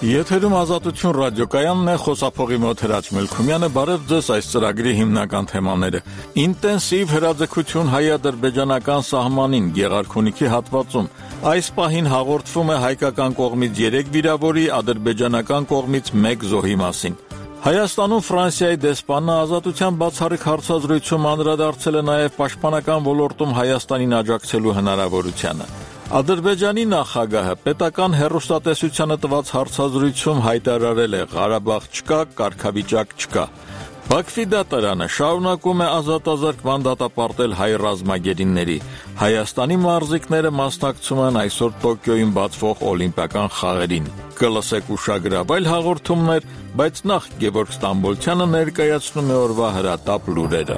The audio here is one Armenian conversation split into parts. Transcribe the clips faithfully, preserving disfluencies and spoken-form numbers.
Եթերում Ազատություն ռադիոկայանն է, խոսափողի մոտ Հրաչ Մելքումյանը, բարև ձեզ այս ծրագրի հիմնական թեմաները։ Ինտենսիվ հրաձգություն հայ-ադրբեջանական սահմանին Գեղարքունիքի հատվածում։ Այս պահին հաղորդվում է հայկական կողմից երեք վիրավորի, ադրբեջանական կողմից մեկ զոհի մասին։ Հայաստանում Ֆրանսիայի դեսպանը Ազատության բացառիկ հարցազրույցում անդրադարձել է նաև պաշտպանական ոլորտում Հայաստանին աջակցելու հնարավորությանը։ Ադրբեջանի նախագահը պետական հեռուստատեսությանը տված հարցազրույցում հայտարարել է՝ Ղարաբաղ չկա, կարգավիճակ չկա։ Բաքվի դատարանը շարունակում է ազատազրկման դատապարտել հայ ռազմագերիների։ Հայաստանի մարզիկները մասնակցում են այսօր Տոկիոյում բացվող օլիմպիական խաղերին։ Կլսեք ուշագրավ այլ հաղորդումներ, բայց նախ Գևորգ Ստամբոլցյանը ներկայացնում է օրվա հրատապ լուրերը։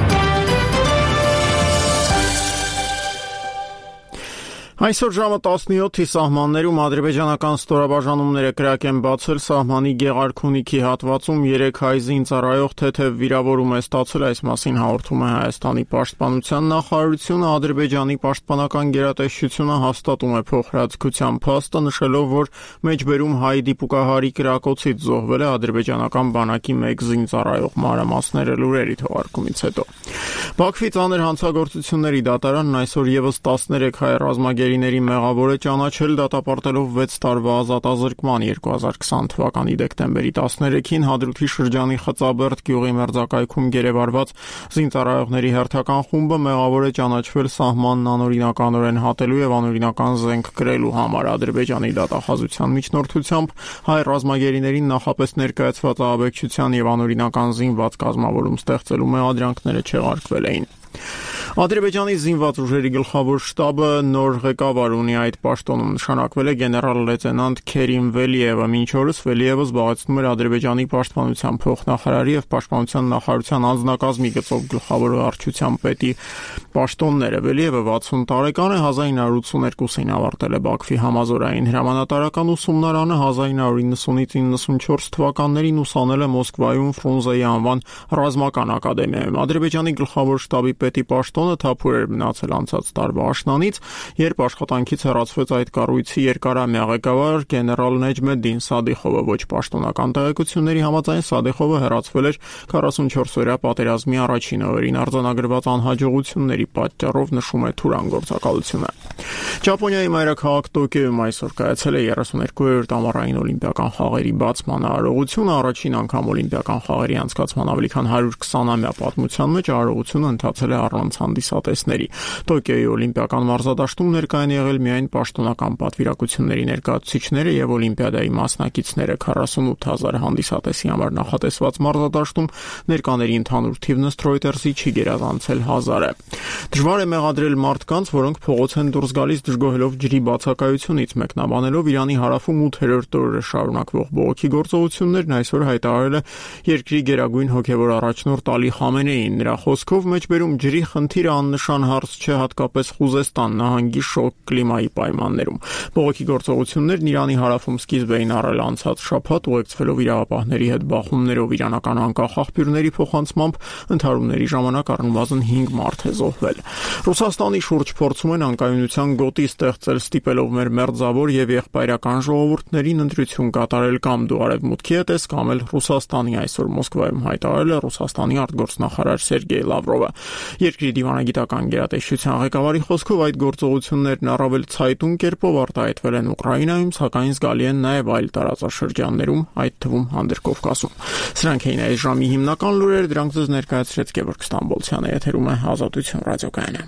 Այսօր ժամը տասնյոթի սահմաններում ադրբեջանական ստորաբաժանումները կրակ են բացել սահմանի Գեղարքունիքի հատվածում երեք հայ զինծառայող թեթև վիրավորում է ստացել, այս մասին հաղորդում է Հայաստանի պաշտպանության նախարարությունը։ Ադրբեջանի պաշտպանական գերատեսչությունը հաստատում է փոխհրաձգության փաստը, նշելով, որ մեջբերում հայ դիպուկահարի կրակոցից զոհվել է ադրբեջանական բանակի մեկ զինծառայող, մանրամասները լուրերի թողարկումից հետո։ Բաքվի ծանր հանցագործությունների դատարանն այսօր եւս տասներեք հայ ռազմագերիների մեղավոր է ճանաչել, դատապարտելով վեց տարվա ազատազրկման։ երկու հազար քսան թվականի դեկտեմբերի տասներեքին Հադրութի շրջանի Խծաբերդ գյուղի մերձակայքում գերեվարված զինծառայողների հերթական խումբը մեղավոր է ճանաչվել սահմանն անօրինականորեն հատելու եւ անօրինական զենք կրելու համար։ Ադրբեջանի դատախազության միջնորդությամբ հայ ռազմագերիներին նախապես ներկայացված ահաբեկչության եւ անօրինական զինված կազմավորում ստեղծելու մեղադրանքները չեղարկվել էին։ Ադրբեջանի զինված ուժերի գլխավոր շտաբը նոր ղեկավար ունի, այդ պաշտոնում նշանակվել է գեներալ-լեյտենանտ Քերիմ Վելիևը։ Մինչ օրս Վելիևը զբաղեցնում էր Ադրբեջանի պաշտպանության փոխնախարարի եւ պաշտպանության նախարարության անձնակազմի գծով գլխավոր վարչության պետի պաշտոնները։ Վելիևը վաթսուն տարեկան է, հազար ինը հարյուր ութսուներկուսին ավարտել է Բաքվի համազորային հրամանատարական ուսումնարանը, հազար ինը հարյուր իննսունից իննսունչորս թվականներին ուսանել է Մոսկվայում Ֆրունզեի անվան ռազմական ակադեմիայում։ Ադրբեջանի գլխավոր շտաբի պետի պաշտոնը թափուր էր մնացել անցած տարվա աշնանից, երբ աշխատանքից հեռացվեց այդ կառույցի երկարամյա ղեկավար գեներալ Նեջմեդդին Սադիխովը։ Ոչ պաշտոնական տեղեկությունների համաձայն Սադիխովը հեռացվել էր քառասունչորսօրյա պատերազմի առաջին օրերին արձանագրված անհաջողությունների պատճառով, նշում է Թուրան գործակալությունը։ Ճապոնիայի մայրաքաղաք Տոկիոյում այսօր կայացել է երեսուներկուերորդ ամառային օլիմպիական խաղերի բացման արարողությունը։ Առաջին անգամ օլիմպիական խաղերի անցկացման ավելի քան հարյուր քսանամյա պատմության մեջ արարողությունը ընթացել է առանց հանդիսատեսների։ Տոկիոյի օլիմպիական մարզադաշտում ներկա են եղել միայն պաշտոնական պատվիրակությունների ներկայացուցիչները եւ օլիմպիադայի մասնակիցները։ քառասունութ հազար հանդիսատեսի համար նախատեսված մարզադաշտում ներկաների ընդհանուր թիվն ըստ Reuters-ի չի գերազանցել հազարը։ Դժվար է մեղադրել մարդկանց, որոնք փողոց են դուրս գալիս դժգոհելով ջրի բացակայությունից, մեկնաբանելով Իրանի հարավում ութերորդ օրը շարունակվող բողոքի գործողություններն, այսօր հայտարարել է երկրի գերագույն հոգևոր առաջնորդ Ալի Խամենեին։ Նրա խոսքով մեջբերում ջրի խնդիրը աննշան հարց չէ, հատկապես Խուզեստան նահանգի շոգ կլիմայի պայմաններում։ Բողոքի գործողություններն Իրանի հարավում սկիզբ էին առել անցած շաբաթ, ուղեկցվելով իրավապահների հետ բախումներով իրանական անկախ աղբյուրների փոխանցմամբ ընդհարումների ժամանակ առնվազն հինգ մարդ է զոհվել։ Ռուսաստանի շուրջ փորձում են անկայունության գոտի ստեղծել, ստիպելով մեր մերձավոր եւ եղբայրական ժողովուրդներին ընտրություն կատարել կամ դու արևմուտքի հետ ես, կամ էլ Ռուսաստանի, այսօր Մոսկվայում հայտարարել է Ռուսաստանի արտգործնախարար Սերգեյ Լավրովը։ Երկրի դիվանագիտական գերատեսչության ղեկավարի խոսքով այդ գործողություններն առավել ցայտուն կերպով արտահայտվել են Ուկրաինայում, սակայն զգալի են նաև այլ տարածաշրջաններում, այդ թվում Հանդրկովկասում։ Սրանք էին այս ժամի հիմնական լուրերը, դրանք ձեզ ներկայացրեց Գևորգ Ստամբոլցյանը, եթերում է Ազատություն ռադիոկայանը։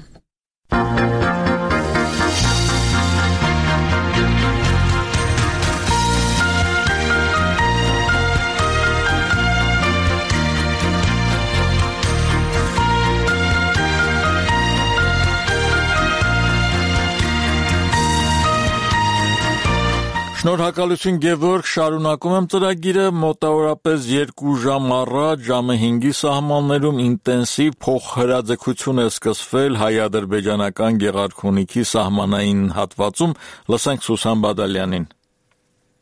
Շնորհակալություն Գևորգ, շարունակում եմ ծրագիրը։ Մոտավորապես երկու ժամ առաջ ժամը հինգի սահմաններում ինտենսիվ փոխհրաձգություն է սկսվել հայ-ադրբեջանական Գեղարքունիքի սահմանային հատվածում։ Լսենք Սուսան Բադալյանին։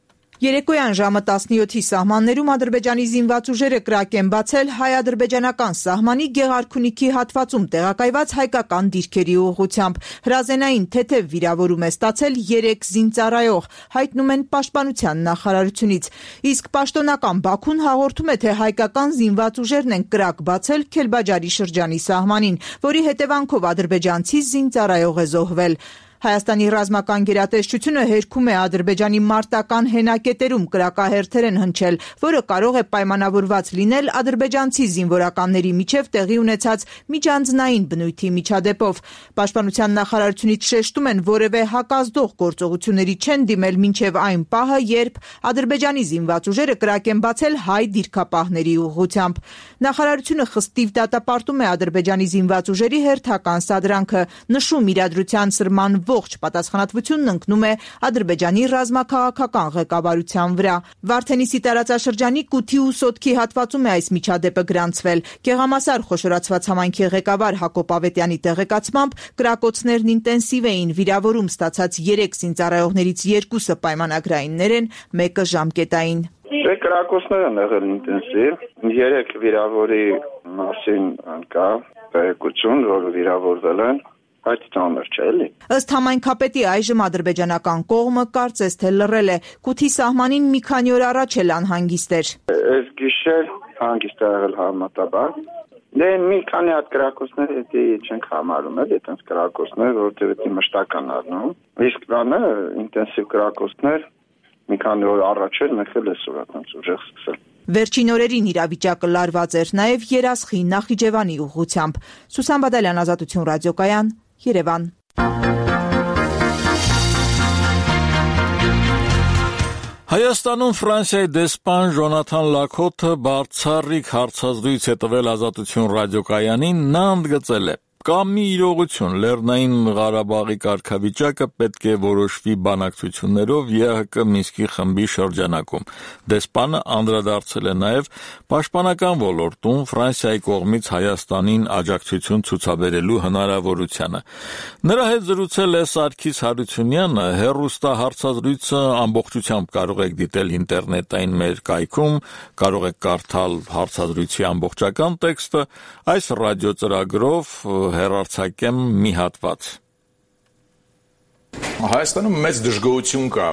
Երեկոյան ժամը տասնյոթի սահմաններում Ադրբեջանի զինված ուժերը կրակ են բացել հայ-ադրբեջանական սահմանի Գեղարքունիքի հատվածում տեղակայված հայկական դիրքերի ուղղությամբ։ Հրազենային թեթև վիրավորում է ստացել երեք զինծառայող, հայտնում են Պաշտպանության նախարարությունից։ Իսկ պաշտոնական Բաքուն հաղորդում է, թե հայկական զինված ուժերն են կրակ բացել Քելբաջարի շրջանի սահմանին, որի հետևանքով ադրբեջանցի զինծառայող է զոհվել։ Հայաստանի ռազմական գերատեսչությունը հերքում է Ադրբեջանի մարտական հենակետերում կրակահերթեր են հնչել, որը կարող է պայմանավորված լինել ադրբեջանցի զինվորականների միջև տեղի ունեցած միջանձնային բնույթի միջադեպով։ Պաշտպանության նախարարությունից շեշտում են, որևէ հակազդող գործողությունների չեն դիմել մինչև այն պահը, երբ Ադրբեջանի զինված ուժերը կրակ են բացել հայ դիրքապահների ուղղությամբ։ Նախարարությունը խստիվ դատապարտում է Ադրբեջանի զինված ուժերի հերթական սադրանքը, նշում իրադրության սրման ողջ պատասխանատվությունն ընկնում է Ադրբեջանի ռազմաքաղաքական ղեկավարության վրա։ Վարդենիսի տարածաշրջանի Կութի ու Սոտքի հատվածում է այս միջադեպը գրանցվել։ Գեղամասար խոշորացված համայնքի ղեկավար Հակոբ Ավետյանի տեղեկացմամբ կրակոցներն ինտենսիվ էին, վիրավորում ստացած երեք զինծառայողներից երկուսը պայմանագրայիններ են, մեկը ժամկետային։ Դե կրակոցներ են եղել ինտենսիվ, երեք վիրավորի մասին կա տեղեկություն, որ վիրավորվել են, այդ ծանր չէ էլի։ Ըստ համայնքապետի այժմ ադրբեջանական կողմը կարծես թե լռել է։ Կութի սահմանին մի քանի օր առաջ էլ անհանգիստ էր։ Այս գիշեր հանգիստ է եղել համատաբար։ Դե մի քանի հատ կրակոցներ էդի չենք համարում էլ, այդպես կրակոցներ, որտեղ էդի մշտական առնում։ Իսկ բանը ինտենսիվ կրակոցներ մի քանի օր առաջ էր, մենք էլ այսօր այդպես ուժեղ սկսել։ Վերջին օրերին իրավիճակը լարված էր նաև Երասխի Նախիջևանի ուղղությամբ։ Սուսան Բադալյան, Ազատություն ռադիոկայան, Երևան։ Հայաստանում Ֆրանսիայի դեսպան Ժոնաթան Լաքոթը բարձրիկ հարցազրույց է տվել Ազատություն ռադիոկայանին, նա ընդգծել է. Կա մի իրողություն, Լեռնային Ղարաբաղի կարգավիճակը պետք է որոշվի բանակցություններով ԵՀԿ Մինսկի խմբի շրջանակում։ Դեսպանը անդրադարձել է նաև պաշտպանական ոլորտում Ֆրանսիայի կողմից Հայաստանին աջակցություն ցուցաբերելու հնարավորությանը։ Նրա հետ զրուցել է Սարգիս Հարությունյանը, հեռուստահարցազրույցը ամբողջությամբ կարող եք դիտել ինտերնետային մեր կայքում, կարող եք կարդալ հարցազրույցի ամբողջական տեքստը, այս ռադիոծրագրով հեռարձակեմ մի հատված։ Հայաստանում մեծ դժգոհություն կա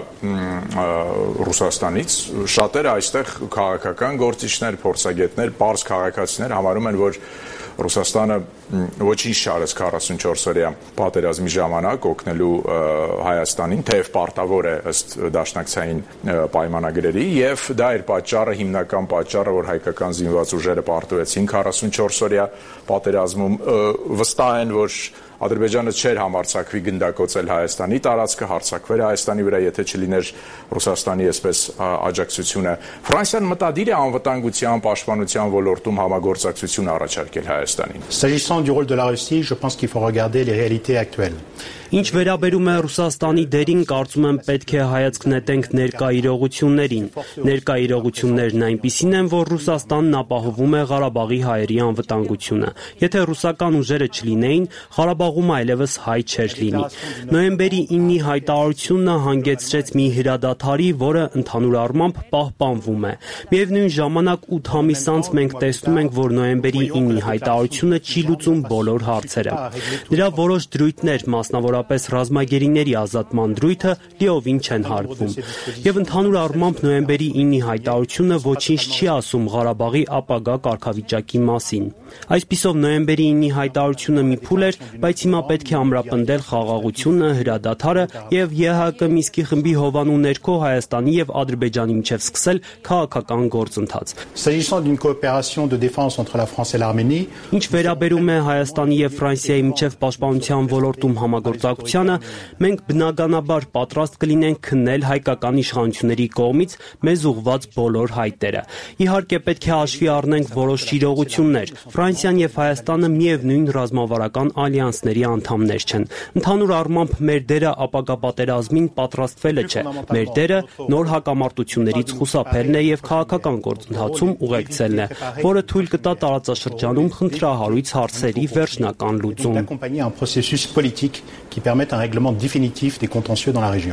Ռուսաստանից, շատերը այստեղ քաղաքական գործիչներ, փորձագետներ, պարզ քաղաքացիներ համարում են, որ Ռուսաստանը ոչինչ չարեց քառասունչորս օրյա պատերազմի ժամանակ օգնելու Հայաստանին, թեև պարտավոր է ըստ դաշնակցային պայմանագրերի, եւ դա էր պատճառը, հիմնական պատճառը, որ հայկական զինված ուժերը պարտվեցին քառասունչորս օրյա պատերազմում, վստահ են, որ Ադրբեջանը չէր համարձակվի գնդակոծել Հայաստանի տարածքը, հարձակվեր Հայաստանի վրա, եթե չլիներ Ռուսաստանի այսպես աջակցությունը։ Ֆրանսիան մտադիր է անվտանգության, պաշտպանության ոլորտում համագործակցություն առաջարկել Հայաստանին։ S'agissant du rôle de la Russie, je pense qu'il faut regarder les réalités actuelles. Ինչ վերաբերում է Ռուսաստանի դերին, կարծում եմ պետք է հայացք նետենք ներկա իրողություններին։ Ներկա իրողություններն այնպիսին են, որ Ռուսաստանն ապահովում է Ղարաբաղի հայերի անվտանգությունը։ Եթե ռուսական ուժերը չլինեին, Ղարաբաղում այլևս հայ չէր լինի։ Նոյեմբերի իննի հայտարարությունը հանգեցրեց մի հրադադարի, որը ընդհանուր առմամբ պահպանվում է։ Միևնույն ժամանակ ութ ամիս անց մենք տեսնում ենք, որ նոյեմբերի իննի հայտարարությունը չի լուծում բոլոր հարցերը։ Նրա որոշ դրույթներ, մասնավորապես ռազմագերիների ազատման դրույթը, լիովին չեն հարգվում։ Եվ ընդհանուր առմամբ նոյեմբերի իննի հայտարարությունը ոչինչ չի ասում Ղարաբաղի ապագա կարգավիճակի մասին։ Այսպիսով նոյեմբերի իննի հայտարարությունը մի փուլ էր, բայց հիմա պետք է ամրապնդել խաղաղությունը, հրադադարը եւ ԵՀԿ Մինսկի խմբի հովանու ներքո Հայաստանի եւ Ադրբեջանի միջև սկսել քաղաքական գործընթաց։ S'agissant d'une coopération de défense entre la France et l'Arménie, Ինչ վերաբերում է Հայաստանի եւ Ֆրանսիայի միջև պաշտպանության ոլորտում համագործակցությանը, մենք բնականաբար պատրաստ կլինենք քննել հայկական իշխանությունների կողմից մեզ ուղղված բոլոր հայտերը։ Իհարկե պետք է հաշվի առնենք որոշ իրողություններ։ Ֆրանսիան եւ Հայաստանը միևնույն ռազմավարական ալյանսների անդամներ չեն։ Ընդհանուր առմամբ մեր դերը ապագա պատերազմին պատրաստվելը չէ։ Մեր դերը նոր հակամարտություններից խուսափելն է եւ քաղաքական գործընթացում ուղեկցելն է, որը թույլ կտա տարածաշրջանում խնդրահարույց հարցերի վերջնական լուծում։ d'accompagner un processus politique qui permette un règlement définitif des contentieux dans la région.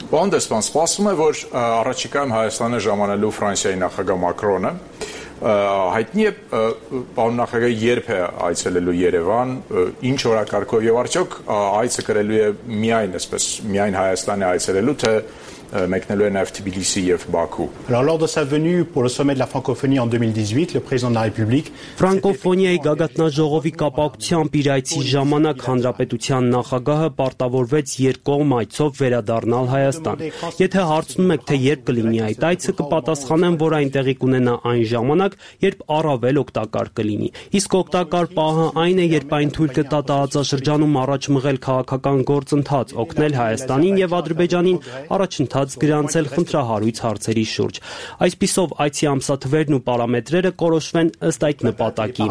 Պարոն դեսպան, սպասվում է, որ առաջիկայում Հայաստանը ժամանելու Ֆրանսիայի նախագահ Մակրոնը հայտնի է պարոն նախագահը երբ է այցելելու Երևան, ինչ օրակարգով եւ արդյոք այցը կրելու է միայն այսպես միայն Հայաստանի այցելելու, թե մեկնելու է նաև Թբիլիսի եւ Բաքու։ Alors lors de sa venue pour le sommet de la francophonie en deux mille dix-huit, le président de la République Ֆրանկոֆոնիայի գագաթնաժողովի կապակցությամբ իր այցի ժամանակ հանրապետության նախագահը պարտավորվեց երկկողմ այցով վերադառնալ Հայաստան։ Եթե հարցնում եք, թե երբ կլինի այդ այցը, կպատասխանեմ, որ այն տեղի կունենա այն ժամանակ, երբ առավել օգտակար կլինի։ Իսկ օգտակար պահը այն է, երբ այն թույլ կտա տարածաշրջանում առաջ մղել քաղաքական գործընթաց, օգնել Հայաստանին եւ Ադրբեջանին առաջընթաց գրանցել խնդրահարույց հարցերի շուրջ։ Այսպիսով այցի ամսաթվերն ու պարամետրերը կորոշվեն ըստ այդ նպատակի։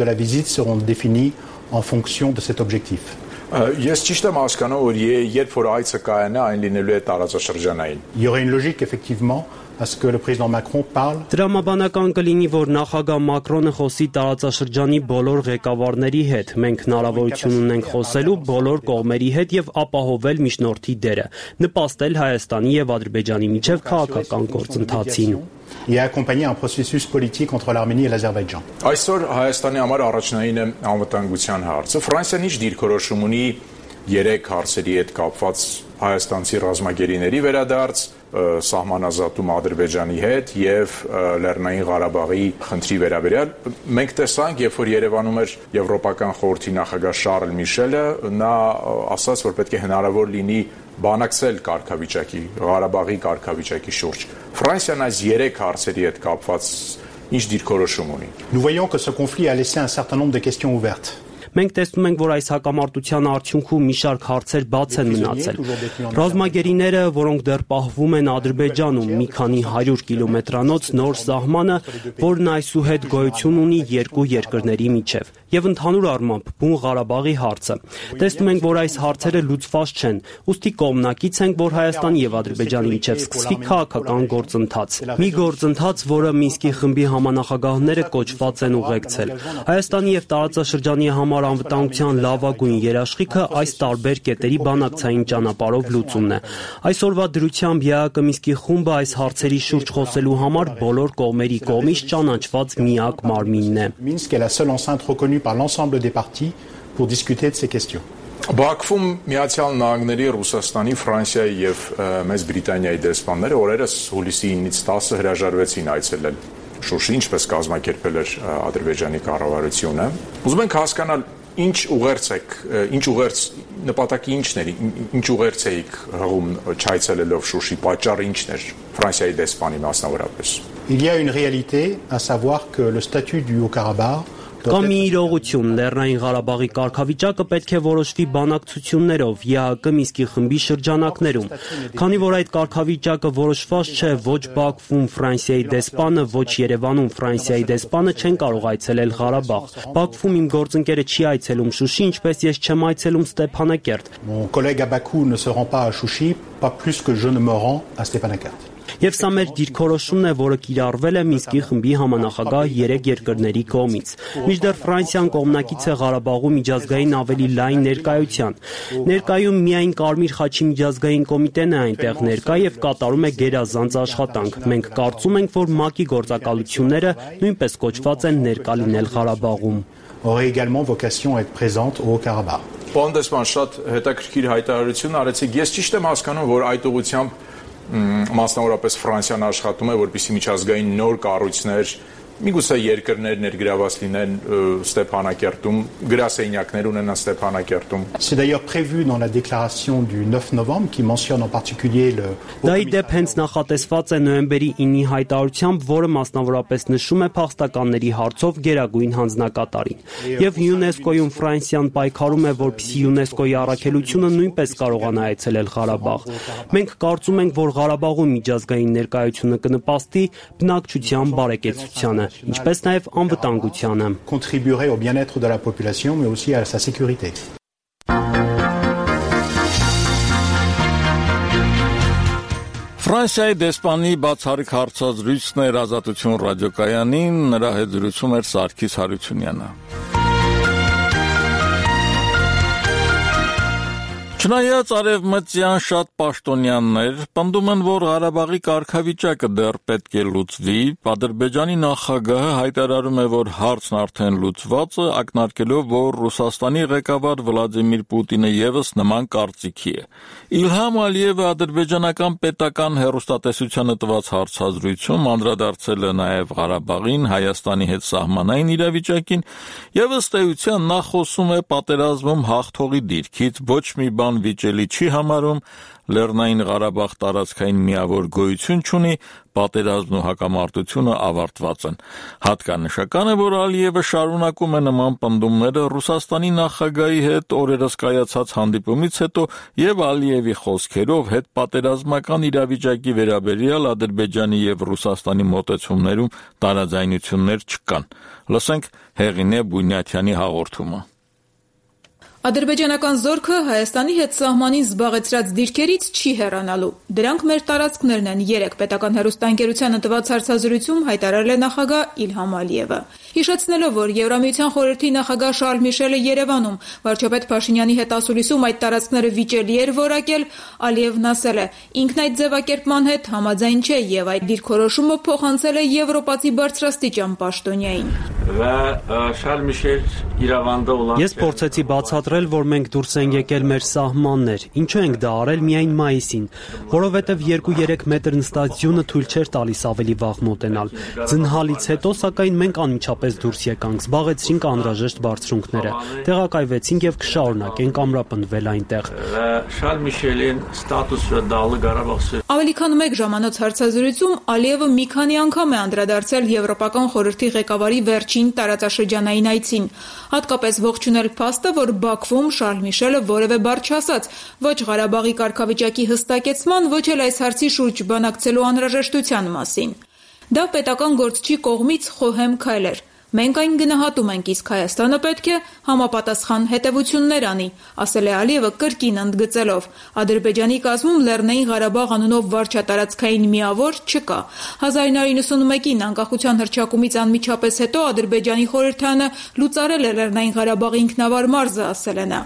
Ես ճիշտ եմ հասկանում, որ երբ որ այցը կայանա, այն լինելու է տարածաշրջանային։ Il y aurait une logique effectivement à ce que le président Macron parle. Դրամաբանական կլինի, որ նախագահ Մակրոնը խոսի տարածաշրջանի բոլոր ղեկավարների հետ։ Մենք հնարավորություն ունենք խոսելու բոլոր կողմերի հետ եւ ապահովել միջնորդի դերը, նպաստել Հայաստանի եւ Ադրբեջանի միջև քաղաքական գործընթացին։ Et accompagner un processus politique entre l'Arménie et l'Azerbaïdjan. Այսօր Հայաստանի համար առաջնային է անվտանգության հարցը։ Ֆրանսիան ինչ դիրքորոշում ունի երեք հարցերի հետ կապված հայաստանցի ռազմագերիների վերադարձ, սահմանազատում Ադրբեջանի հետ եւ Լեռնային Ղարաբաղի խնդրի վերաբերյալ։ Մենք տեսանք, երբ որ Երևանում էր Եվրոպական խորհրդի նախագահ Շարլ Միշելը, նա ասաց, որ պետք է հնարավոր լինի բանակցել կարգավիճակի, Ղարաբաղի կարգավիճակի շուրջ։ Ֆրանսիան այս երեք հարցերի հետ կապված ինչ դիրքորոշում ունի։ Nous voyons que ce conflit a laissé un certain nombre de questions ouvertes. Մենք տեսնում ենք, որ այս հակամարտության արդյունքում մի շարք հարցեր բաց են մնացել։ Ռազմագերիները, որոնք դեռ պահվում են Ադրբեջանում, մի քանի հարյուր կիլոմետրանոց նոր սահմանը, որն այսուհետ գոյություն ունի երկու երկրների միջև, եւ ընդհանուր առմամբ Բուն Ղարաբաղի հարցը։ Տեսնում ենք, որ այս հարցերը լուծված չեն, ուստի կողմնակից ենք, որ Հայաստանի եւ Ադրբեջանի միջև սկսվի քաղաքական գործընթաց։ Մի գործընթաց, որը Մինսկի խմբի համանախագահները կոչված են ուղեկցել։ Հայաստանի եւ տարածաշրջանի համար անվտանգության լավագույն երաշխիքը այս տարբեր կետերի բանակցային ճանապարհով լուծումն է։ Այսօրվա դրությամբ ԵԱՀԿ Մինսկի խումբը այս հարցերի շուրջ խոսելու համար բոլոր կողմերի կողմից ճանաչված միակ մարմինն է։ Minsk est la seule enceinte reconnue par l'ensemble des partis pour discuter de ces questions. Բաքվում Միացյալ Նահանգների, Ռուսաստանի, Ֆրանսիայի եւ Մեծ Բրիտանիայի դեսպանները օրերս հուլիսի ինից տասը հրաժարվեցին այցելել Շուշի, ինչպես կազմակերպել էր Ադրբեջանի կառավարությունը։ Ուզում ենք հասկանալ ինչ ուղերձ եք, ինչ ուղերձ նպատակի ինչն էր, ինչ ուղերձ եք հղում չայցելելով Շուշի, պատճառը ինչն էր Ֆրանսիայի դեսպանի մասնավորապես։ Il y a une réalité, à savoir que le statut du Haut-Karabakh Կա մի իրողություն, Լեռնային Ղարաբաղի կարգավիճակը պետք է որոշվի բանակցություններով ԵԱՀԿ Մինսկի խմբի շրջանակներում։ Քանի որ այդ կարգավիճակը որոշված չէ, ոչ Բաքվում Ֆրանսիայի դեսպանը, ոչ Երևանում Ֆրանսիայի դեսպանը չեն կարող այցելել Ղարաբաղ։ Բաքվում իմ գործընկերը չի այցելում Շուշի, ինչպես ես չեմ այցելում Ստեփանակերտ։ Mon collègue à Bakou ne se rend pas à Chouchi, pas plus que je ne me rends à Stepanakert. Եվ սա մեր դիրքորոշումն է, որը կիրառվել է Մինսկի խմբի համանախագահ երեք երկրների կողմից։ Մինչդեռ Ֆրանսիան կողմնակից է Ղարաբաղում միջազգային ավելի լայն ներկայության։ Ներկայում միայն Կարմիր խաչի միջազգային կոմիտեն է այնտեղ ներկա եւ կատարում է գերազանց աշխատանք։ Մենք կարծում ենք, որ ՄԱԿ-ի գործակալությունները նույնպես կոչված են ներկա լինել Ղարաբաղում։ Aurait également vocation à être présente au Haut-Karabakh. Պարոն դեսպան, շատ հետաքրքիր հայտարարություն արեցիք։ Ես ճիշտ եմ հասկանում, որ այդ ուղղությամբ մասնավորապես Ֆրանսիան աշխատում է, որպեսզի միջազգային նոր կառույցներ, միգուցե երկրներ ներգրաված լինեն Ստեփանակերտում, գրասենյակներ ունենան Ստեփանակերտում։ C'est d'ailleurs prévu dans la déclaration du neuf novembre qui mentionne en particulier le Դա ի դեպ հենց նախատեսված է նոյեմբերի ինի հայտարարությամբ, որը մասնավորապես նշում է փախստականների հարցով գերագույն հանձնակատարին։ Եվ ՅՈՒՆԵՍԿՕ-ում Ֆրանսիան պայքարում է, որպեսզի ՅՈՒՆԵՍԿՕ-ի առաքելությունը նույնպես կարողանա այցելել Ղարաբաղ։ Մենք կարծում ենք, որ Ղարաբաղում միջազգային ներկայությունը կնպաստի բնակչության բարեկեցությանը, ինչպես նաև անվտանգությանը։ contribuerait au bien-être de la population mais aussi à sa sécurité. Ֆրանսիայի դեսպանի բացառիկ հարցազրույցն էր Ազատություն ռադիոկայանին, նրա հետ զրուցում էր Սարգիս Հարությունյանը։ Չնայած արևմտյան շատ պաշտոնյաներ պնդում են, որ Ղարաբաղի կարգավիճակը դեռ պետք է լուծվի, Ադրբեջանի նախագահը հայտարարում է, որ հարցն արդեն լուծված է, ակնարկելով, որ Ռուսաստանի ղեկավար Վլադիմիր Պուտինը ևս նման կարծիքի է։ Իլհամ Ալիևը ադրբեջանական պետական հեռուստատեսությանը տված հարցազրույցում անդրադարձել է նաև Ղարաբաղին, Հայաստանի հետ սահմանային իրավիճակին եւ ըստ էության նա խոսում է պատերազմում հաղթողի դիրքից, ոչ մի բան վիճելի չի համարում, Լեռնային Ղարաբաղ տարածքային միավոր գոյություն չունի, պատերազմն ու հակամարտությունը ավարտված են։ Հատկանշական է, որ Ալիևը շարունակում է նման պնդումները Ռուսաստանի նախագահի հետ օրերս կայացած հանդիպումից հետո եւ Ալիևի խոսքերով հետպատերազմական իրավիճակի վերաբերյալ Ադրբեջանի եւ Ռուսաստանի մոտեցումներում տարաձայնություններ չկան։ Լսենք Հեղինե Բունյաթյանի հաղորդումը։ Ադրբեջանական զորքը Հայաստանի հետ սահմանին զբաղեցրած դիրքերից չի հեռանալու։ Դրանք մեր տարածքներն են, երեք պետական հեռուստաընկերությանը տված հարցազրույցում հայտարարել է նախագահ Իլհամ Ալիևը։ Հիշեցնելով, որ Եվրամիության խորհրդի նախագահ Շարլ Միշելը Երևանում վարչապետ Փաշինյանի հետ ասուլիսում այդ տարածքները վիճելի էր որակել, Ալիևն ասել է. ինքն այդ ձևակերպման հետ համաձայն չէ եւ այդ դիրքորոշումը փոխանցել է եվրոպացի բարձրաստիճան պաշտոնյային։ Ես փորձեցի բացատրել, որ մենք դուրս ենք եկել մեր սահմաններ։ Ինչու ենք դա արել միայն մայիսին, որովհետև երկու-երեք մետր նստածությունը թույլ չէր տալիս ավելի վաղ մոտենալ։ Ձնհալից հետո, սակայն մենք անմիջապես դուրս եկանք, զբաղեցրինք անհրաժեշտ բարձրունքները, տեղակայվեցինք եւ կշարունակենք ամրապնդվել այնտեղ։ Ավելի քան մեկ ժամանոց հարցազրույցում Ալիևը մի քանի անգամ է անդրադարձել Եվրոպական խորհրդի ղեկավարի վերջին տարածաշրջանային այցին, հատկապես ողջունել փաստը, որ Բաքվում Շարլ Միշելը որևէ բառ չասաց ոչ Ղարաբաղի կարգավիճակի հստակեցման, ոչ էլ այս հարցի շուրջ բանակցելու անհրաժեշտության մասին։ Դա պետական գործչի կողմից խոհեմ քայլ էր։ Մենք այն գնահատում ենք, իսկ Հայաստանը պետք է համապատասխան հետևություններ անի, ասել է Ալիևը կրկին ընդգծելով։ Ադրբեջանի կազմում Լեռնային Ղարաբաղ անունով վարչատարածքային միավոր չկա։ հազար ինը հարյուր նվսանմեկին անկախության հռչակումից անմիջապես հետո Ադրբեջանի խորհրդարանը լուծարել է Լեռնային Ղարաբաղի ինքնավար մարզը, ասել է նա։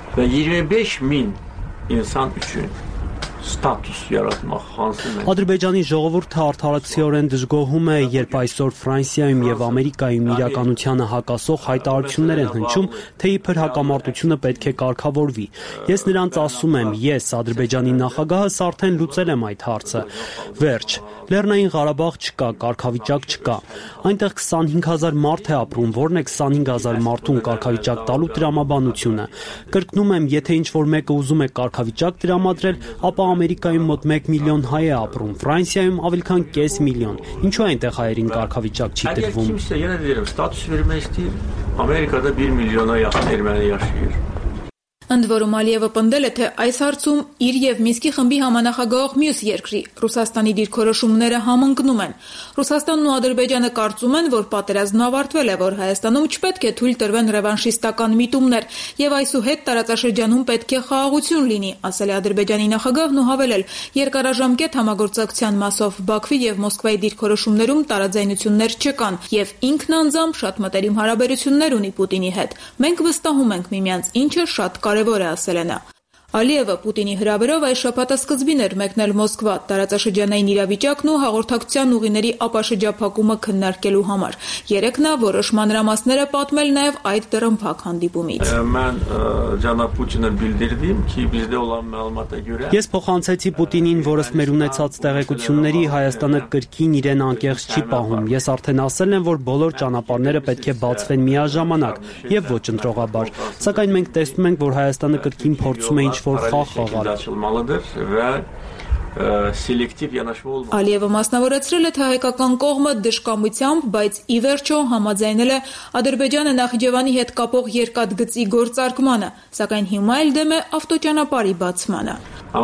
Ստատուս yaratmaq հանձնում է։ Ադրբեջանի ժողովուրդը արդարացիորեն դժգոհում է, երբ այսօր Ֆրանսիայում եւ Ամերիկայում իրականությանը հակասող հայտարարություններ են հնչում, թե իբր հակամարտությունը պետք է կարգավորվի։ Ես նրանց ասում եմ, ես Ադրբեջանի նախագահս արդեն լուծել եմ այդ հարցը։ Վերջ, Լեռնային Ղարաբաղ չկա, կարգավիճակ չկա։ Այնտեղ քսանհինգ հազար մարդ է ապրում, որն է քսանհինգ հազար մարդուն կարգավիճակ տալու տրամաբանությունը։ Կրկնում եմ, եթե ինչ-որ մեկը ուզում է կարգավիճակ տրամադրել, ապա Ամերիկայում մոտ մեկ միլիոն հայ է ապրում, Ֆրանսիայում ավելի քան կես միլիոն։ Ինչու այնտեղ հայերին կարգավիճակ չի տրվում։ Ամերիկada bir milyona yaxın erməni yaşayır. Ընդ որում Ալիևը պնդել է, թե այս հարցում իր եւ Մինսկի խմբի համանախագահող մյուս երկրի Ռուսաստանի դիրքորոշումները համընկնում են։ Ռուսաստանն ու Ադրբեջանը կարծում են, որ պատերազմն ավարտվել է, որ Հայաստանում չպետք է թույլ տրվեն ռևանշիստական միտումներ եւ այսուհետ տարածաշրջանում պետք է խաղաղություն լինի, ասել է Ադրբեջանի նախագահն ու հավելել. երկարաժամկետ համագործակցության մասով Բաքվի եւ Մոսկվայի դիրքորոշումներում տարաձայնություններ չկան եւ ինքն անձամբ շատ մտերիմ հարաբերություններ ունի Պուտինի հետ։ Մենք վստահում ենք միմյանց, ինչը շատ կարևոր է, ասել է նա։ Ալիևը Պուտինի հրավերով այս շաբաթը սկզբին էր մեկնել Մոսկվա տարածաշրջանային իրավիճակն ու հաղորդակցության ուղիների ապաշրջափակումը քննարկելու համար։ Երեկ նա որոշ մանրամասներ է պատմել նաև այդ դռնփակ հանդիպումից։ Ես փոխանցեցի Պուտինին, որ ըստ մեր ունեցած տեղեկությունների Հայաստանը կրկին իրեն անկեղծ չի պահում։ Ես արդեն ասել եմ, որ բոլոր ճանապարհները պետք է բացվեն միաժամանակ եւ ոչ ընտրողաբար։ Սակայն մենք տեսնում ենք, որ Հայաստանը կրկին փորձում է ինչ-որ խաղ խաղալ։ Ալիևը մասնավորեցրել է, թե հայկական կողմը դժկամությամբ, բայց ի վերջո համաձայնել է Ադրբեջանը Նախիջևանի հետ կապող երկաթգծի գործարկմանը, սակայն հիմա էլ դեմ է ավտոճանապարհի բացմանը։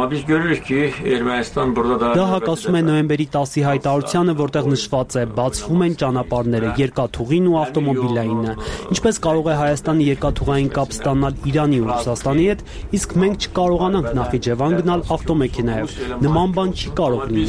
Դա հակասում է նոյեմբերի տասի հայտարարությանը, որտեղ նշված է բացվում են ճանապարհները երկաթուղին ու ավտոմոբիլայինը։ Ինչպես կարող է Հայաստանը երկաթուղային կապ ստանալ Իրանի ու Ռուսաստանի հետ, իսկ մենք չկարողանանք Նախիջևան գնալ ավտոմեքենայով։ Նման բան չի կարող լինել։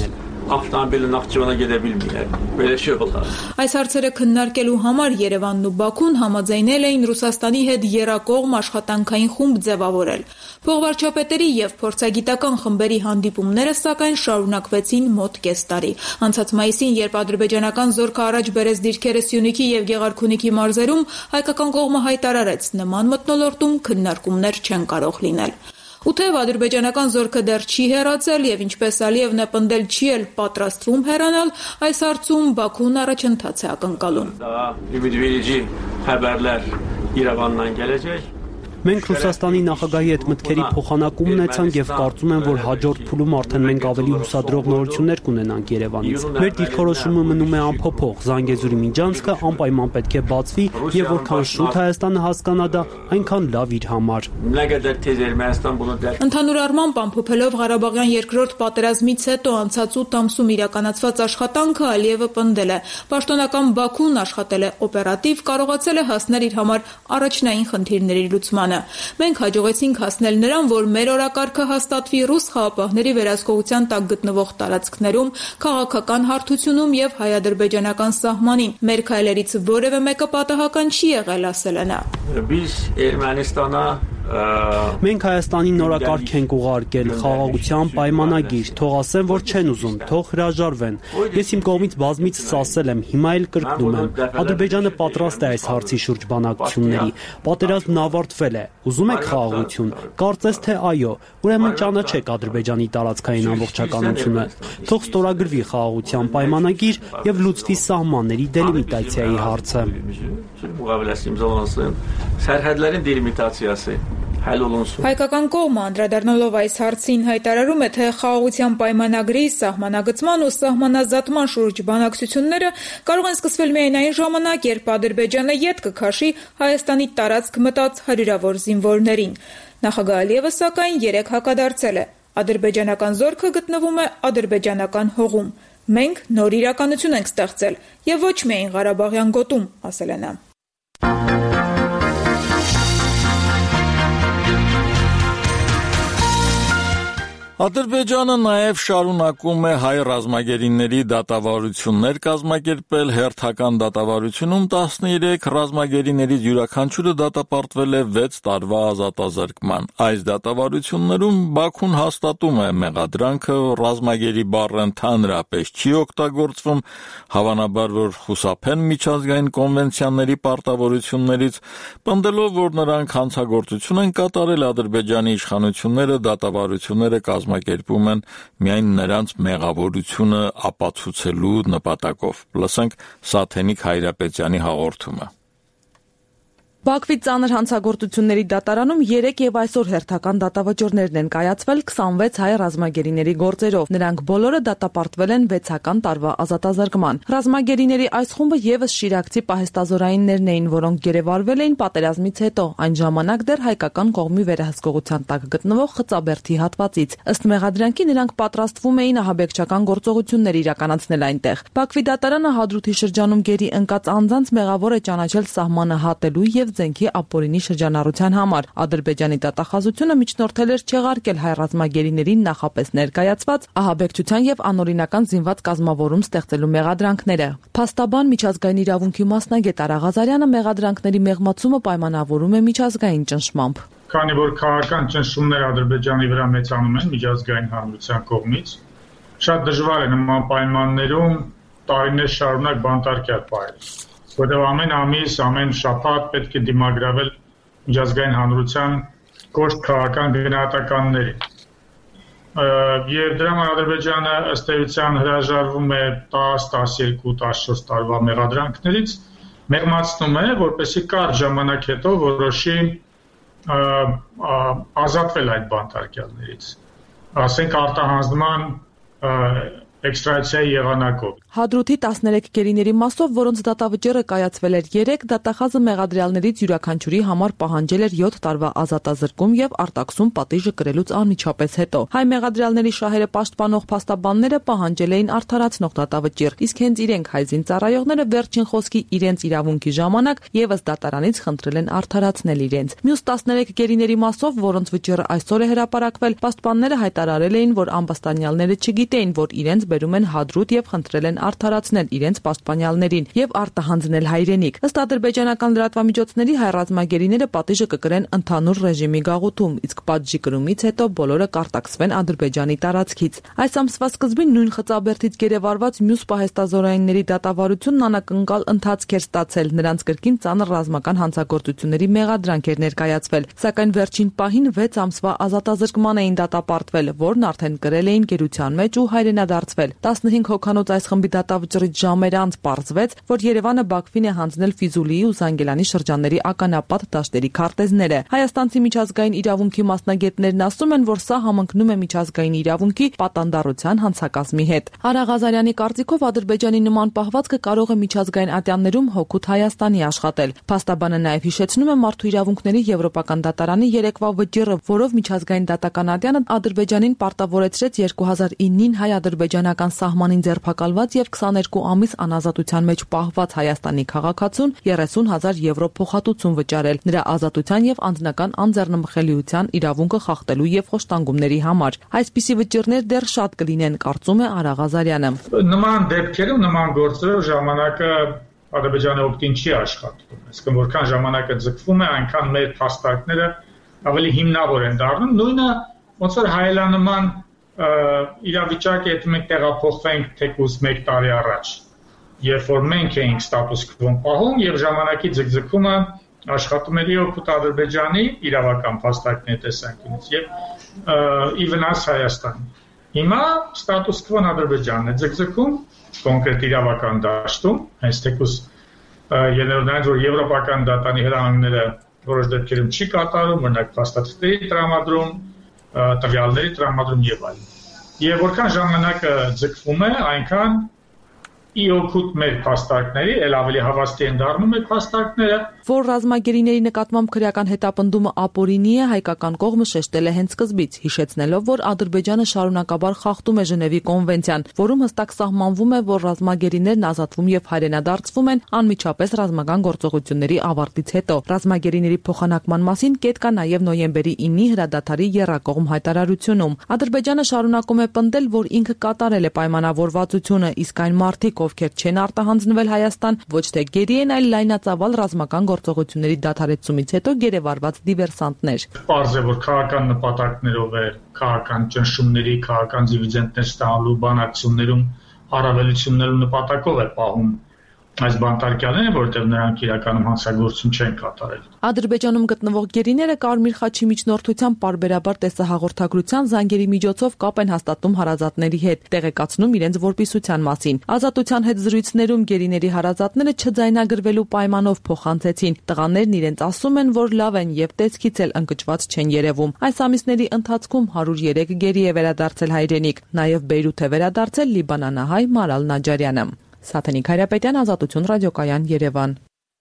avtomobili Naxçıvana gedə bilməyər. Belə şey olar. Այս հարցերը քննարկելու համար Երևանն ու Բաքուն համաձայնել էին Ռուսաստանի հետ եռակողմ աշխատանքային խումբ ձևավորել։ Փողվարչապետերի եւ փորձագիտական խմբերի հանդիպումները սակայն շարունակվեցին մոտ կես տարի։ Անցած մայիսին, երբ ադրբեջանական զորքը առաջ բերեց դիրքերը Սյունիքի եւ Գեղարքունիքի մարզերում, հայկական կողմը հայտարարեց, նման մթնոլորտում քննարկումներ չեն կարող լինել։ Ու թեև ադրբեջանական զորքը դեռ չի հեռացել եւ ինչպես Ալիևն է պնդել, չի էլ պատրաստվում հեռանալ, այս հարցում Բաքուն առաջընթաց է ակնկալում։ Դա ümidverici xəbərlər İrəvandan gələcək։ Մենք Ռուսաստանի նախագահի հետ մտքերի փոխանակում ունեցանք եւ կարծում եմ, որ հաջորդ փուլում արդեն մենք ավելի հուսադրող նորություններ կունենանք Երևանից։ Մեր դիրքորոշումը մնում է անփոփոխ, Զանգեզուրի միջանցքը անպայման պետք է բացվի եւ որքան շուտ Հայաստանը հասկանա դա, այնքան լավ իր համար։ Ընդհանուր առմամբ ամփոփելով Ղարաբաղյան երկրորդ պատերազմից հետո անցած ութ ամսում իրականացված աշխատանքը, Ալիևը պնդել է. պաշտոնական Բաքուն աշխատել է օպերատիվ, կարողացել է հասնել իր համար առաջնային խնդիրների լուծմանը։ Մենք հաջողեցինք հասնել նրան, որ մեր օրակարգը հաստատվի ռուս խաղապահների վերահսկողության տակ գտնվող տարածքներում, քաղաքական հարթությունում եւ հայ-ադրբեջանական սահմանին։ Մեր քայլերից որևէ մեկը պատահական չի եղել, ասել է նա։ Biz Ermənistana Մենք Հայաստանին նորակարգ ենք ուղարկել, խաղաղության պայմանագիր, թող ասեն, որ չեն ուզում, թող հրաժարվեն։ Ես իմ կողմից բազմիցս ասել եմ, հիմա էլ կրկնում եմ, Ադրբեջանը պատրաստ է այս հարցի շուրջ բանակցությունների։ Պատերազմն ավարտվել է, ուզում եք խաղաղություն, կարծես թե այո, ուրեմն ճանաչեք Ադրբեջանի տարածքային ամբողջականությունը։ Թող ստորագրվի խաղաղության պայմանագիր եւ լուծվի սահմանների դելիմիտացիայի հարցը։ Sərhədlərin delimitasiası həll olunsun։ Հայկական կողմը անդրադառնալով այս հարցին հայտարարում է, թե խաղաղության պայմանագրի, սահմանագծման ու սահմանազատման շուրջ բանակցությունները կարող են սկսվել միայն այն ժամանակ, երբ Ադրբեջանը ետ կքաշի Հայաստանի տարածք մտած հարյուրավոր զինվորներին։ Նախագահ Ալիևը սակայն երեք հակադարձել է. ադրբեջանական զորքը գտնվում է ադրբեջանական հողում։ Մենք նոր իրականություն ենք ստեղծել եւ ոչ միայն Ղարաբաղյան գոտում, ասել է նա։ Ադրբեջանը նաև շարունակում է հայ ռազմագերիների դատավարություններ կազմակերպել, հերթական դատավարությունում տասներեք ռազմագերիներից յուրաքանչյուրը դատապարտվել է վեց տարվա ազատազրկման։ Այս դատավարություններում Բաքուն հաստատում է մեղադրանքը, ռազմագերի բառը ընդհանրապես չի օգտագործվում, հավանաբար որ խուսափեն միջազգային կոնվենցիաների պարտավորություններից, պնդելով, որ նրանք հանցագործություն են կատարել, Ադրբեջանի իշխանությունները դատավարությունները կազմակերպում են միայն նրանց մեղավորությունը ապացուցելու նպատակով։ Լսենք Սաթենիկ Հայրապետյանի հաղորդումը։ Բաքվի ծանր հանցագործությունների դատարանում երեք եւ այսօր հերթական դատավճիռներն են կայացվել քսանվեց հայ ռազմագերիների գործերով։ Նրանք բոլորը դատապարտվել են վեցական տարվա ազատազրկման։ Ռազմագերիների այս խումբը եւս շիրակցի պահեստազորայիններն էին, որոնք գերեվարվել էին պատերազմից հետո, այն ժամանակ դեռ հայկական կողմի վերահսկողության տակ գտնվող Խծաբերդի հատվածից։ Ըստ մեղադրանքի նրանք պատրաստվում էին ահաբեկչական գործողություններ իրականացնել այնտեղ։ Բաքվի դատարանը Հադրութի շրջանում գերի ընկած անձանց մեղավոր է ճանաչել սահմանը հատելու եւ զենքի ապօրինի շրջանառության համար։ Ադրբեջանի դատախազությունը միջնորդել էր չեղարկել հայ ռազմագերիներին նախապես ներկայացված ահաբեկչության եւ անօրինական զինված կազմավորում ստեղծելու մեղադրանքները։ Փաստաբան միջազգային իրավունքի մասնագետ Արա Ղազարյանը մեղադրանքների մեղմացումը պայմանավորում է միջազգային ճնշմամբ։ Քանի որ քաղաքական ճնշումները Ադրբեջանի վրա մեծանում են միջազգային հանրության կողմից, շատ դժվար է նման պայմաններում տարիներ շարունակ բանտարկյալ պահել։ Որտեղ ամեն ամիս, ամեն շաբաթ պետք է դիմագրավել միջազգային հանրության կոշտ քաղաքական գնահատականներին։ Եվ դրա համար Ադրբեջանը ըստ էության հրաժարվում է տասը, տասներկու, տասնչորս տարվա մեղադրանքներից, մեղմացնում է, որպեսզի կարճ ժամանակ հետո որոշի ազատվել այդ բանտարկյալներից։ Ասենք արտահանձնման էքստրադիցիայի եղանակով։ Հադրութի տասներեք գերիների մասով, որոնց դատավճիռը կայացվել էր երեք, դատախազը մեղադրյալներից յուրաքանչյուրի համար պահանջել էր յոթ տարվա ազատազրկում եւ արտաքսում պատիժը կրելուց անմիջապես հետո։ Հայ մեղադրյալների շահերը պաշտպանող փաստաբանները պահանջել էին արդարացնող դատավճիռ, իսկ հենց իրենք հայ զինծառայողները վերջին խոսքի իրենց իրավունքի ժամանակ եւս դատարանից խնդրել են արդարացնել իրենց։ Մյուս տասներեք գերիների մասով, որոնց վճիռը այսօր է հրապարակվել, պաշտպանները հայտարարել էին, որ ամբաստանյալները չգիտեին, որ իրենց բերում են Հադրութ եւ խնդրել են արդարացնել իրենց պաշտպանյալներին եւ արտահանձնել հայրենիք։ Ըստ ադրբեջանական լրատվամիջոցների հայ ռազմագերիները պատիժը կկրեն ընդհանուր ռեժիմի գաղութում, իսկ պատժի կրումից հետո բոլորը կարտաքսվեն Ադրբեջանի տարածքից։ Այս ամսվա սկզբին նույն խծաբերդից գերեվարված մյուս պահեստազորայինների դատավարությունն անակնկալ ընթացք էր ստացել, նրանց կրկին ծանր ռազմական հանցագործությունների մեղադրանք էր ներկայացվել, սակայն վերջին պահին վեց ամսվա ազատազրկման էին դատապարտվել, որն արդեն կրել էին գերության մեջ ու հայրենադարձվել։ տասնհինգ հոգանոց այս խմբի դատավճռից ժամեր անց պարզվեց, որ Երևանը Բաքվին է հանձնել Ֆիզուլիի ու Զանգելանի շրջանների ականապատ դաշտերի քարտեզները։ Հայաստանցի միջազգային իրավունքի մասնագետներն ասում են, որ սա համընկնում է միջազգային իրավունքի պատանդառության հանցակազմի հետ։ Արա Ղազարյանի կարծիքով Ադրբեջանի նման պահվածքը կարող է միջազգային ատյաններում հօգուտ Հայաստանի աշխատել։ Փաստաբանը նաև հիշեցնում է Մարդու իրավունքների եվրոպական դատարանի երեկվա վճիռը, որով միջազգային դատական ատյանը Ադրբեջանին պարտավորեցրեց երկու հազար իննին հայ-ադրբեջանական սահմանին ձերբակալված եւ քսաներկու ամիս անազատության մեջ պահված Հայաստանի քաղաքացուն երեսուն հազար եվրո փոխհատուցում վճարել նրա ազատության եւ անձնական անձեռնմխելիության իրավունքը խախտելու եւ խոշտանգումների համար։ Այսպիսի վճիռներ դեռ շատ կլինեն, կարծում է Արա Ղազարյանը։ Նման դեպքերում, նման գործերով ժամանակը Ադրբեջանը օգտին չի աշխատում։ Այսինքն որքան ժամանակը ձգվում է, այնքան մեր փաստարկները ավելի հիմնավոր են դառնում։ Նույնը ոնց որ հայելանման իրավիճակի հետ մենք տեղափոխվենք թեկուզ մեկ տարի առաջ, երբ որ մենք էինք ստատուս քվոն պահում եւ ժամանակի ձգձգումը աշխատում էր օգուտ Ադրբեջանի իրավական փաստարկների տեսանկյունից եւ ի վնաս Հայաստանի։ Հիմա ստատուս քվոն Ադրբեջանն է ձգձգում կոնկրետ իրավական դաշտում, հենց թեկուզ ելնելով որ եվրոպական դատանի հրահանգները որոշ դեպքերում չի կատարում, օրինակ փաստաթղթերի տրամադրում, տվյալների տրամադրում եւ այլն։ Եվ որքան ժամանակը ձգվում է, այնքան ի օգուտ մեր փաստարկների, ել ավելի հավաստի են դառնում մեր փաստարկները, որ ռազմագերիների նկատմամբ քրեական հետապնդումը ապօրինի է, հայկական կողմը շեշտել է հենց սկզբից, հիշեցնելով, որ Ադրբեջանը շարունակաբար խախտում է Ժնևի կոնվենցիան, որում հստակ սահմանվում է, որ ռազմագերիներն ազատվում եւ հայրենադարձվում են անմիջապես ռազմական գործողությունների ավարտից հետո։ Ռազմագերիների փոխանակման մասին կետ կա նաեւ նոյեմբերի իննի հրադադարի եռակողմ հայտարարությունում։ Ադրբեջանը շարունակում է պնդել, որ ինքը կատարել է պայմանավորվածությունը, իսկ այն մարդիկ, ովքեր չեն արտահանձնվել Հայաստան, ոչ թե գերի են, այլ լայնածավալ ռազմական գործողությունների դադարեցումից հետո գերեվարված դիվերսանտներ։ Պարզ է, որ քաղաքական նպատակներով է, քաղաքական ճնշումների, քաղաքական դիվիդենտներ ստանալու բանակցություններում առավելություններու նպատակով է պահում այս բանտարկյալները, որտեղ նրանք իրականում հանցագործություն չեն կատարել։ Ադրբեջանում գտնվող գերիները Կարմիր խաչի միջնորդությամբ պարբերաբար տեսահաղորդագրության զանգերի միջոցով կապ են հաստատում հարազատների հետ, տեղեկացնում իրենց որպիսության մասին։ Ազատության հետ զրույցներում գերիների հարազատները չձայնագրվելու պայմանով փոխանցեցին։ Տղաներն իրենց ասում են, որ լավ են եւ տեսքից էլ ընկճված չեն երևում։ Այս ամիսների ընթացքում հարյուր երեք գերի է վերադարձել հայրենիք, նաեւ Բեյրութ է վերադարձել լիբանանահայ Մարալ Նաջարյանը։ Սաթենիկ Հայրապետյան, Ազատություն ռադիոկայան, Երևան։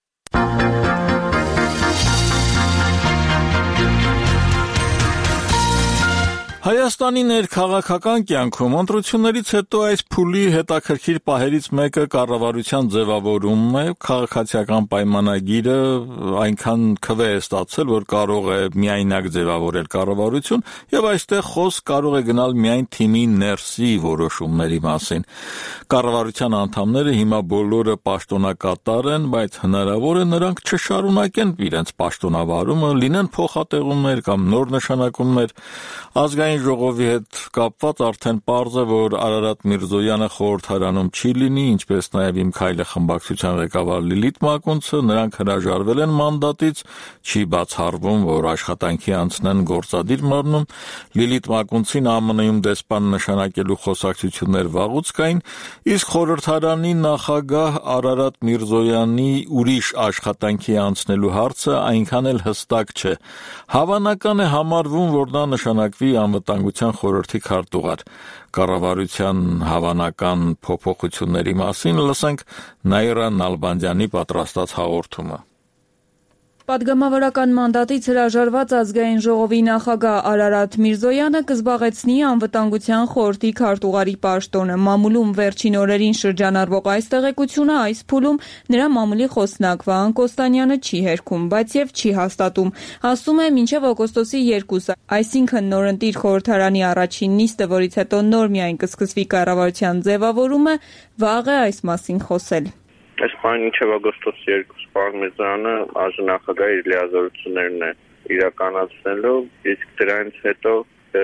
Հայաստանի ներքաղաքական կյանքում ընտրություններից հետո այս փուլի հետաքրքիր պահերից մեկը կառավարության ձևավորումն է, քաղաքացիական պայմանագիրը այնքան քվե է ստացել, որ կարող է միայնակ ձևավորել կառավարություն եւ այստեղ խոսք կարող է գնալ միայն թիմի ներսի որոշումների մասին։ Կառավարության անդամները հիմա բոլորը պաշտոնակատար են, բայց հնարավոր է նրանք չշարունակեն իրենց պաշտոնավարումը, լինեն փոխատեղումներ կամ նոր նշանակումներ։ Ազգային ժողովի հետ կապված արդեն պարզ է, որ Արարատ Միրզոյանը խորհրդարանում չի լինի, ինչպես նաև Իմ քայլը խմբակցության ղեկավար Լիլիթ Մակունցը, նրանք հրաժարվել են մանդատից, չի բացառվում, որ աշխատանքի անցնեն գործադիր մարմնում։ Լիլիթ Մակունցին ԱՄՆ-ում դեսպան նշանակելու խոսակցություններ վաղուց կային, իսկ խորհրդարանի նախագահ Արարատ Միրզոյանի ուրիշ աշխատանքի անցնելու հարցը այնքան էլ հստակ չէ։ Հավանական է համարվում, որ նա նշանակվի Անվտանգության խորհրդի քարտուղար։ Կառավարության հավանական փոփոխությունների մասին լսենք Նաիրա Նալբանդյանի պատրաստած հաղորդումը։ Պատգամավորական մանդատից հրաժարված ազգային ժողովի նախագահ Արարատ Միրզոյանը կզբաղեցնի անվտանգության խորհրդի քարտուղարի պաշտոնը։ Մամուլում վերջին օրերին շրջանառվող այս տեղեկությունը այս փուլում նրա մամուլի խոսնակ Վահան Կոստանյանը չի հերքում, բայց եւ չի հաստատում։ Ասում է, մինչեւ օգոստոսի երկուսը, այսինքն նորընտիր խորհրդարանի առաջին նիստը, որից հետո նոր միայն կսկսվի կառավարության ձևավորումը, վաղ է այս մասին խոսել։ Այս բանը մինչև օգոստոսի երկուս պարոն Միրզոյանը արժանախագահի իր լիազորություններն է իրականացնելու, իսկ դրանից հետո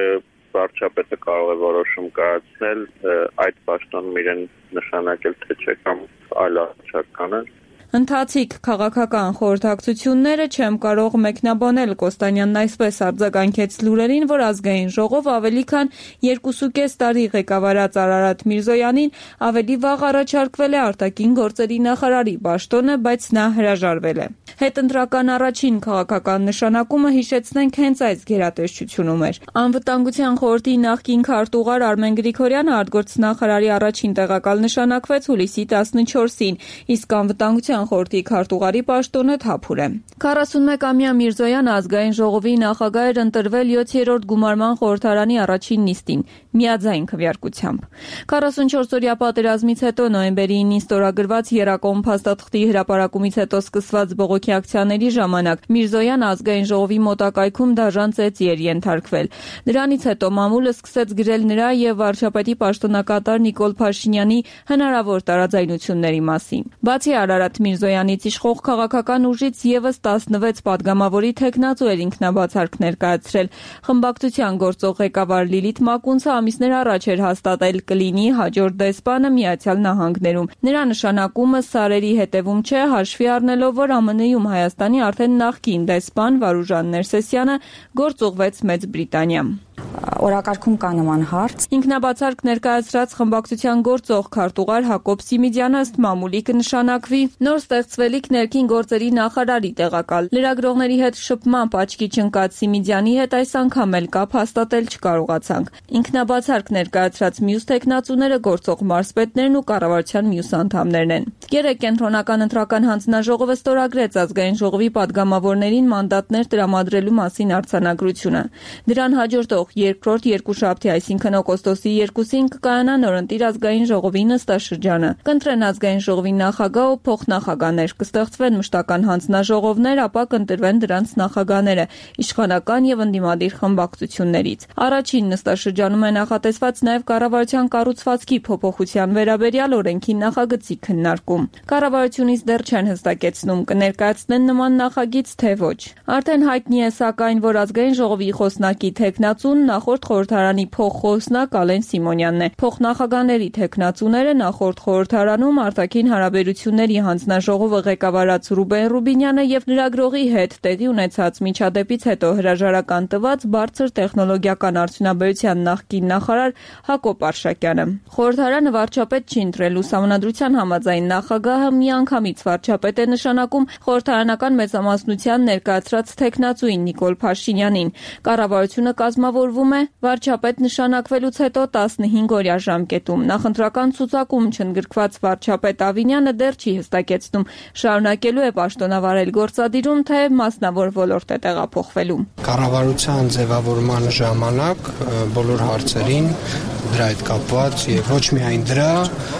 վարչապետը կարող է որոշում կայացնել այդ պաշտոնում իրեն նշանակել թե չէ կամ այլ առաջարկանը։ Ընթացիկ քաղաքական խորհրդակցությունները չեմ կարող մեկնաբանել, Կոստանյանն այսպես արձագանքեց լուրերին, որ ազգային ժողով ավելի քան երկուսուկես տարի ղեկավարած Արարատ Միրզոյանին ավելի վաղ առաջարկվել է արտաքին գործերի նախարարի պաշտոնը, բայց նա հրաժարվել է։ Հետընտրական առաջին քաղաքական նշանակումը, հիշեցնենք, հենց այս գերատեսչությունում էր։ Անվտանգության խորհրդի նախկին քարտուղար Արմեն Գրիգորյանը արտգործնախարարի առաջին տեղակալ նշանակվեց հուլիսի տասնչորսին, իսկ անվտանգության խորհրդի քարտուղարի պաշտոնը թափուր է։ քառասունմեկամյա Միրզոյանը ազգային ժողովի նախագահ էր ընտրվել յոթերորդ գումարման խորհրդարանի առաջին նիստին, միաձայն քվեարկությամբ։ քառասունչորսօրյա պատերազմից հետո նոյեմբերի ինին ստորագրված Եռակոմ փաստաթղթի հրապարակումից հետո սկսված բողոքի ակցիաների ժամանակ Միրզոյանը ազգային ժողովի մոտակայքում դաժան ծեծի էր ենթարկվել։ Դրանից հետո մամուլը սկսեց գրել նրա եւ վարչապետի պաշտոնակատար Նիկոլ Փաշինյանի հնարավոր տարաձայնությունների մասին։ Բացի Արարատ Միրզոյանից իշխող քաղաքական ուժից եւս տասնվեց պատգամավորի թեկնածու էր ինքնաբացարկ ներկայացրել։ Խմբակցության գործող ղեկավար Լիլիթ Մակունցը ամիսներ առաջ էր հաստատել կլինի հաջորդ դեսպանը Միացյալ Նահանգներում։ Նրա նշանակումը սարերի հետևում չէ, հաշվի առնելով, որ ԱՄՆ-ում Հայաստանի արդեն նախկին դեսպան Վարուժան Ներսեսյանը գործ ուղղվեց Մեծ Բրիտանիա։ Օրակարգում կա նման հարց։ Ինքնաբացարկ ներկայացրած խմբակցության գործող քարտուղար Հակոբ Սիմիդյանը ըստ մամուլի կնշանակվի նոր ստեղծվելիք ներքին գործերի նախարարի տեղակալ։ Լրագրողների հետ շփման աչքի չընկած Սիմիդյանի հետ այս անգամ էլ կապ հաստատել չկարողացանք։ Ինքնաբացարկ ներկայացրած մյուս տեխնացուները գործող մարզպետներն ու կառավարության մյուս անդամներն են։ Երեք կենտրոնական ընտրական հանձնաժողովը ստորագրեց ազգային ժողովի падգամավորներին մանդատներ տրամադրելու մասին արձանագրությունը։ Դրան հաջորդող երկրորդ երկուշաբթի, այսինքն օգոստոսի երկուսին կկայանա նորընտիր ազգային ժողովի նստաշրջանը։ Կընտրեն ազգային ժողովի նախագահ ու փոխնախագահներ, կստեղծվեն մշտական հանձնաժողովներ, ապա կընտրվեն դրանց նախագահները իշխանական եւ ընդդիմադիր խմբակցություններից։ Առաջին նստաշրջանում է նախատեսված նաեւ կառավարության կառուցվածքի փոփոխության վերաբերյալ օրենքի նախագծի քննարկում։ Կառավարությունից դեռ չեն հստակեցնում կներկայացնեն նման նախագիծ թե ոչ։ Արդեն հայտնի է սակայն, որ ազգային ժողովի խոսնակի թեկնածուն նախորդ խորհրդարանի փոխխոսնակ Ալեն Սիմոնյանն է։ Փոխնախագահների թեկնածուները նախորդ խորհրդարանում արտաքին հարաբերությունների հանձնաժողովը ղեկավարած Ռուբեն Ռուբինյանը եւ լրագրողի հետ տեղի ունեցած միջադեպից հետո հրաժարական տված բարձր տեխնոլոգիական արդյունաբերության նախկին նախարար Հակոբ Արշակյանը։ Խորհրդարանը վարչապետ չի ընտրելու սահմանադրության համաձայն նախագահը միանգամից վարչապետ է նշանակում խորհրդարանական մեծամասնության ներկայացրած թեկնածուին Նիկոլ Փաշինյանին։ Կառավարությունը կազմավորվում է վարչապետ նշանակվելուց հետո տասնհինգ օրյա ժամկետում։ Նախընտրական ցուցակում չընդգրկված վարչապետ Ավինյանը դեռ չի հստակեցնում շարունակելու է պաշտոնավարել գործադիրում, թե մասնավոր ոլորտ է տեղափոխվելու։ Կառավարության ձևավորման ժամանակ բոլոր հարցերին դրա հետ կապված եւ ոչ միայն դրա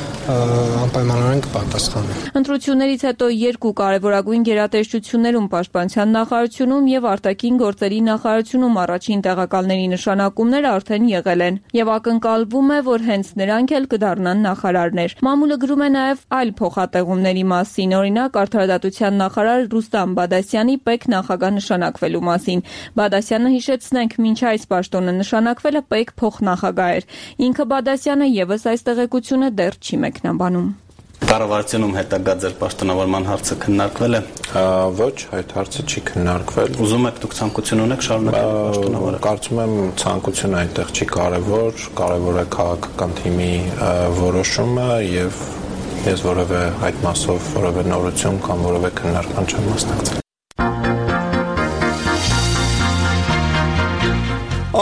անպայմանորեն կպատասխանեն։ Ընտրություններից հետո երկու կարևորագույն գերատեսչություններում պաշտպանության նախարարությունում եւ արտաքին գործերի նախարարությունում առաջին տեղակալների նշանակումները արդեն եղել են եւ ակնկալվում է, որ հենց նրանք էլ կդառնան նախարարներ։ Մամուլը գրում է նաեւ այլ փոխատեղումների մասին, օրինակ արդարադատության նախարար Ռուստամ Բադասյանի պետ նախագահ նշանակվելու մասին։ Բադասյանը, հիշեցնենք, մինչ այս պաշտոնը նշանակվելը պետ փոխնախագահ էր։ Ինքը Բադասյանը եւս այս տեղեկությունը դեռ չի մեկնաբանում։ Կառավարությունում հետագա ձեր պաշտոնավարման հարցը քննարկվել է։ Ոչ, այդ հարցը չի քննարկվել։ Ուզում եք դուք ցանկություն ունեք շարունակել պաշտոնավարել։ Կարծում եմ ցանկությունը այնտեղ չի կարևոր, կարևոր է քաղաքական թիմի որոշումը եւ ես որևէ այդ մասով որևէ նորություն կամ որևէ քննարկման չեմ մասնակցել։ Արտակ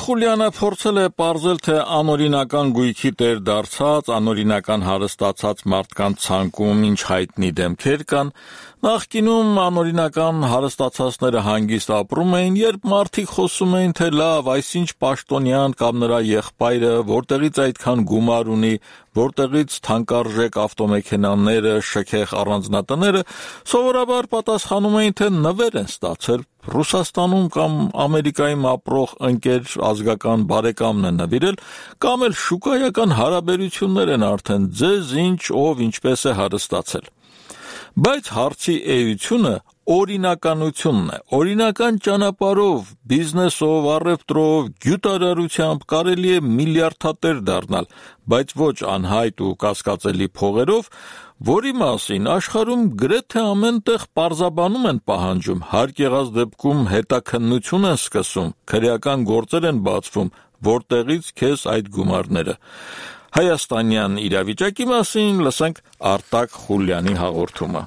Խուլյանը փորձել է պարզել, թե անօրինական գույքի տեր դարձած, անօրինական հարստացած մարդկանց ցանկում ինչ հայտնի դեմքեր կան։ Նախկինում անօրինական հարստացածները հանգիստ ապրում էին, երբ մարդիկ խոսում էին, թե լավ, այսինչ պաշտոնյան կամ նրա եղբայրը, որտեղից այդքան գումար ունի, որտեղից թանկարժեք ավտոմեքենաները, շքեղ առանձնատները, սովորաբար պատասխանում էին, թե նվեր են ստացել, Ռուսաստանում կամ Ամերիկայում ապրող ընկեր ազգական բարեկամն է նվիրել, կամ էլ շուկայական հարաբերություններ են արդեն ձեզ ինչ, ով ինչպես է հարստացել։ Բայց հարցի էությունը օրինականությունն է։ Օրինական ճանապարհով, բիզնեսով, առևտրով, գյուտարարությամբ կարելի է միլիարդատեր դառնալ, բայց ոչ անհայտ ու կասկածելի փողերով, որի մասին աշխարհում գրեթե ամեն տեղ պարզաբանում են պահանջում, հարկ եղած դեպքում հետաքննություն են սկսում, քրեական գործեր են բացվում, որտեղից քեզ այդ գումարները։ Հայաստանյան իրավիճակի մասին լսենք Արտակ Խուլյանի հաղորդումը։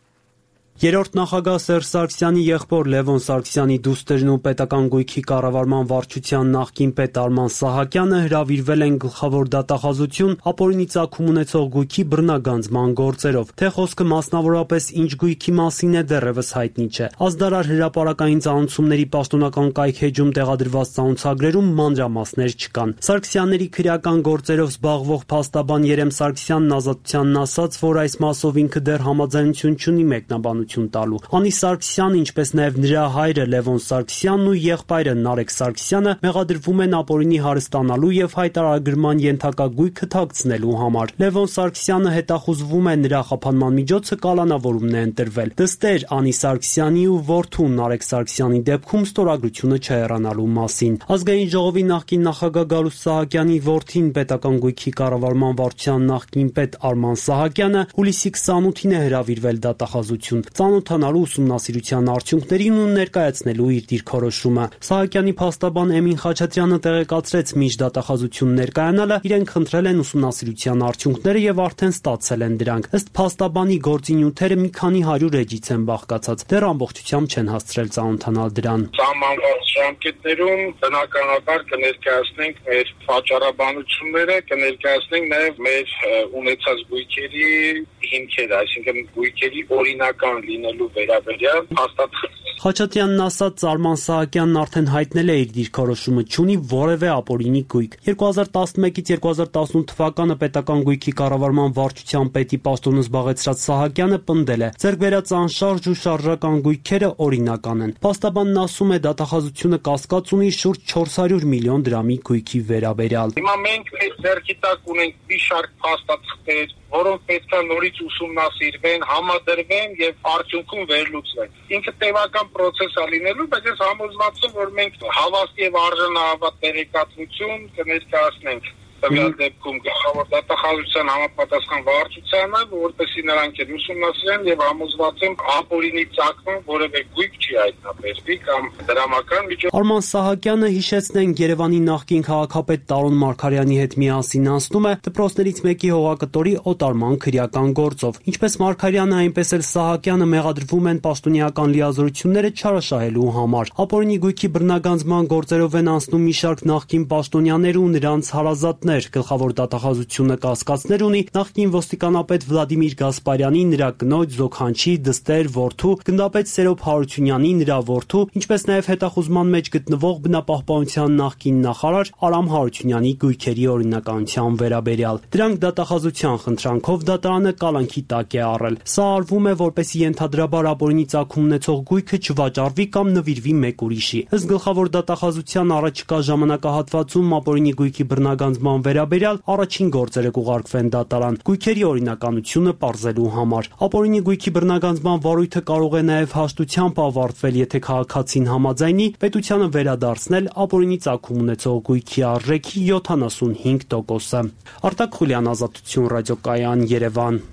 Երրորդ նախագահ Սերժ Սարգսյանի եղբոր Լևոն Սարգսյանի դուստրն ու պետական գույքի կառավարման վարչության նախկին պետ Արման Սահակյանը հրավիրվել են գլխավոր դատախազություն ապօրինի ծագում ունեցող գույքի բռնագանձման գործերով։ Թե խոսքը մասնավորապես ինչ գույքի մասին է դեռևս հայտնի չէ։ Ազդարար հրապարակային ծանուցումների պաշտոնական կայքեջում տեղադրված ծանուցագրերում մանրամասներ չկան։ Սարգսյանների քրեական գործերով զբաղվող փաստաբան Երեմ Սարգսյանն ազատությանն ասաց, որ այս մասով ինքը դեռ համաձայնություն չունի մեկնաբանություն տալու։ Անի Սարգսյանը, ինչպես նաև նրա հայրը Լևոն Սարգսյանն ու եղբայրը Նարեկ Սարգսյանը մեղադրվում են ապօրինի հարստանալու եւ հայտարարագրման ենթակա գույքը թաքցնելու համար։ Լևոն Սարգսյանը հետախուզվում է, նրա խափանման միջոցը կալանավորումն է ընտրվել։ Դստեր Անի Սարգսյանի ու որդու Նարեկ Սարգսյանի դեպքում ստորագրությունը չհեռանալու մասին։ Ազգային ժողովի նախկին նախագահ Գալուստ Սահակյանի որդին պետական գույքի կառավարման վարչության նախկին պետ Արման Սահակյանը հուլիսի քսանութին է հրավիրվել դատախազություն, ծանոթանալու ուսումնասիրության արդյունքներին ու ներկայացնելու իր դիրքորոշումը։ Սահակյանի փաստաբան Էմին Խաչատրյանը տեղեկացրեց, մինչ դատախազություն ներկայանալը իրենք խնդրել են ուսումնասիրության արդյունքները եւ արդեն ստացել են դրանք։ Ըստ փաստաբանի գործի նյութերը մի քանի հարյուր էջից են բաղկացած, դեռ ամբողջությամբ չեն հասցրել ծանոթանալ դրան։ Սահմանված ժամկետներում բնականաբար կներկայացնենք մեր վաճառաբանությունները, կներկայացնենք նաեւ մեր ունեցած գույքերի հիմքերը, այսինքն գույքերի օրինական լինելու վերաբերյալ հաստատված։ Խաչատրյանն ասաց, Արման Սահակյանն արդեն հայտնել է իր դիրքորոշումը, չունի որևէ ապօրինի գույք։ երկու հազար տասնմեկից երկու հազար տասնութ թվականը պետական գույքի կառավարման վարչության պետի պաշտոնը զբաղեցրած Սահակյանը պնդել է, ձեռք բերած անշարժ ու շարժական գույքերը օրինական են։ Փաստաբանն ասում է, դատախազությունը կասկած ունի շուրջ չորս հարյուր միլիոն դրամի գույքի վերաբերյալ։ Հիմա մենք մեր ձեռքի տակ ունենք մի շարք փաստաթղթեր, որոնք պետք է նորից ուսումնասիրվեն, համադրվեն եւ արդյունքում վերլուծվեն։ Ինքը տևական process է լինելու, բայց ես համոզված եմ, որ մենք հավաստ եւ արժանահավատ տեղեկատվություն կներկայացնենք տվյալ դեպքում գլխավոր դատախազության համապատասխան վարչությանը, որպեսզի նրանք էլ ուսումնասիրեն եւ համոզված եմ ապօրինի ծագման որևէ գույք չի հայտնաբերվի կամ դրամական միջոց։ Արման Սահակյանը, հիշեցնենք, Երևանի նախկին քաղաքապետ Տարոն Մարգարյանի հետ միասին անցնում է դպրոցներից մեկի հողակտորի օտարման քրեական գործով։ Ինչպես Մարգարյանը, այնպես էլ Սահակյանը մեղադրվում են պաշտոնեական լիազորությունները չարաշահելու համար։ Ապօրինի գույքի բռնագանձման գործերով են անցնում մի շարք նախկին պաշտոնյաներ ու նրանց հարազատներ։ Գլխավոր դատախազությունը կասկածներ ունի նախկին ոստիկանապետ Վլադիմիր Գասպարյանի, նրա կնոջ Զոքանչի, դստեր, որդու, գնդապետ Սերոբ Հարությունյանի, նրա որդու, ինչպես նաև հետախուզման մեջ գտնվող բնապահպանության նախկին նախարար Արամ Հարությունյանի գույքերի օրինականության վերաբերյալ։ Դրանք դատախազության խնդրանքով դատարանը կալանքի տակ է առել։ Սա արվում է, որպեսզի ենթադրաբար ապօրինի ծագում ունեցող գույքը չվաճառվի կամ նվիրվի մեկ ուրիշի։ Ըստ գլխավոր դատախազության առաջիկա ժամանակահատվածում ապօրինի գույքի բռնագանձման վերաբերյալ առաջին գործերը կուղարկվեն դատարան գույքերի օրինականությունը պարզելու համար։ Ապօրինի գույքի բռնագանձման վարույթը կարող է նաև հաշտությամբ ավարտվել, եթե քաղաքացին համաձայնի պետությանը վերադարձնել ապօրինի ծագում ունեցող գույքի արժեքի յոթանասունհինգ տոկոսը։ Արտակ Խուլյան, Ազատություն ռադիոկայան, Երևան։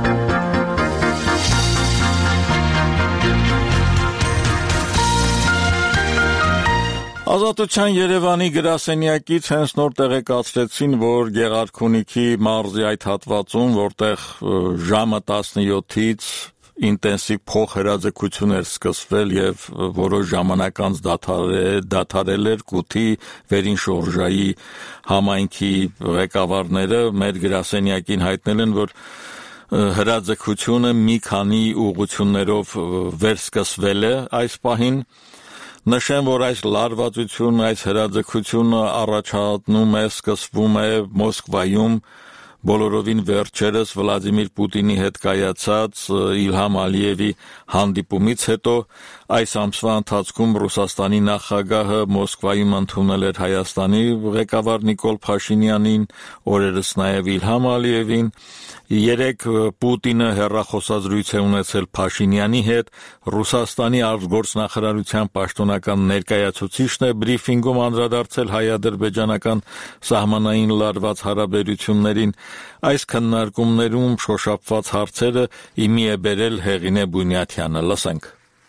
Ազատության Երևանի գրասենյակից հենց նոր տեղեկացրեցին, որ Գեղարքունիքի մարզի այդ հատվածում, որտեղ ժամը տասնյոթից ինտենսիվ փոխհրաձգություն էր սկսվել եւ որոշ ժամանակ անց դադարել էր Կութի վերին շորժայի համայնքի ղեկավարները մեր գրասենյակին հայտնել են, որ հրաձգությունը մի քանի ուղղություններով վերսկսվել է այս պահին։ Նշեմ, որ այս լարվածությունը, այս հրաձգությունը առաջանում է, սկսվում է Մոսկվայում բոլորովին վերջերս Վլադիմիր Պուտինի հետ կայացած Իլհամ Ալիևի հանդիպումից հետո այս ամսվա ընթացքում Ռուսաստանի նախագահը Մոսկվայում ընդունել էր Հայաստանի ղեկավար Նիկոլ Փաշինյանին, օրերս նաև Իլհամ Ալիևին։ Երեք Պուտինը հեռախոսազրույց է ունեցել Փաշինյանի հետ, Ռուսաստանի արտգործնախարարության պաշտոնական ներկայացուցիչն է բրիֆինգում անդրադարձել հայ-ադրբեջանական սահմանային լարված հարաբերություններին։ Այս քննարկումներում շոշափված հարցերը իմի է բերել Հեղինե Բունյաթյանը։ Լսենք։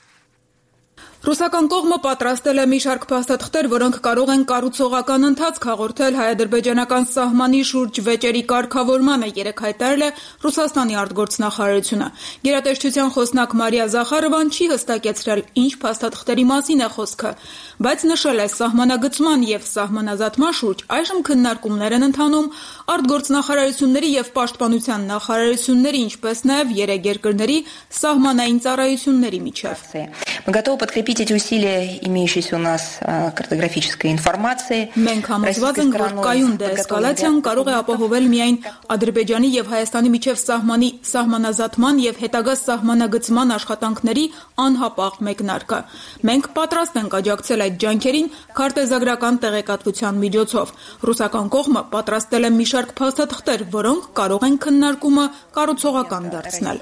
Ռուսական կողմը պատրաստել է մի շարք փաստաթղթեր, որոնք կարող են կառուցողական ընթացք հաղորդել հայ-ադրբեջանական սահմանի շուրջ վեճերի կարգավորմանը, երեկ հայտարարել է Ռուսաստանի արտգործնախարարությունը։ Գերատեսչության խոսնակ Մարիա Զախարովան չի հստակեցրել, ինչ փաստաթղթերի մասին է խոսքը, բայց նշել է սահմանագծման եւ սահմանազատման շուրջ այժմ քննարկումներ են ընթանում արտգործնախարարությունների եւ պաշտպանության նախարարությունների, ինչպես նաեւ երեք երկրների սահմանային ծառայությունների միջև։ Эти усилия, имеющиеся у нас картографической информации. Մենք համոզված ենք, որ կայուն դեէսկալացիան կարող է ապահովել միայն Ադրբեջանի եւ Հայաստանի միջև սահմանի սահմանազատման եւ հետագա սահմանագծման աշխատանքների անհապաղ մեկնարկը։ Մենք պատրաստ ենք աջակցել այդ ջանքերին քարտեզագրական տեղեկատվության միջոցով։ Ռուսական կողմը պատրաստել է մի շարք փաստաթղթեր, որոնք կարող են քննարկումը կառուցողական դարձնել։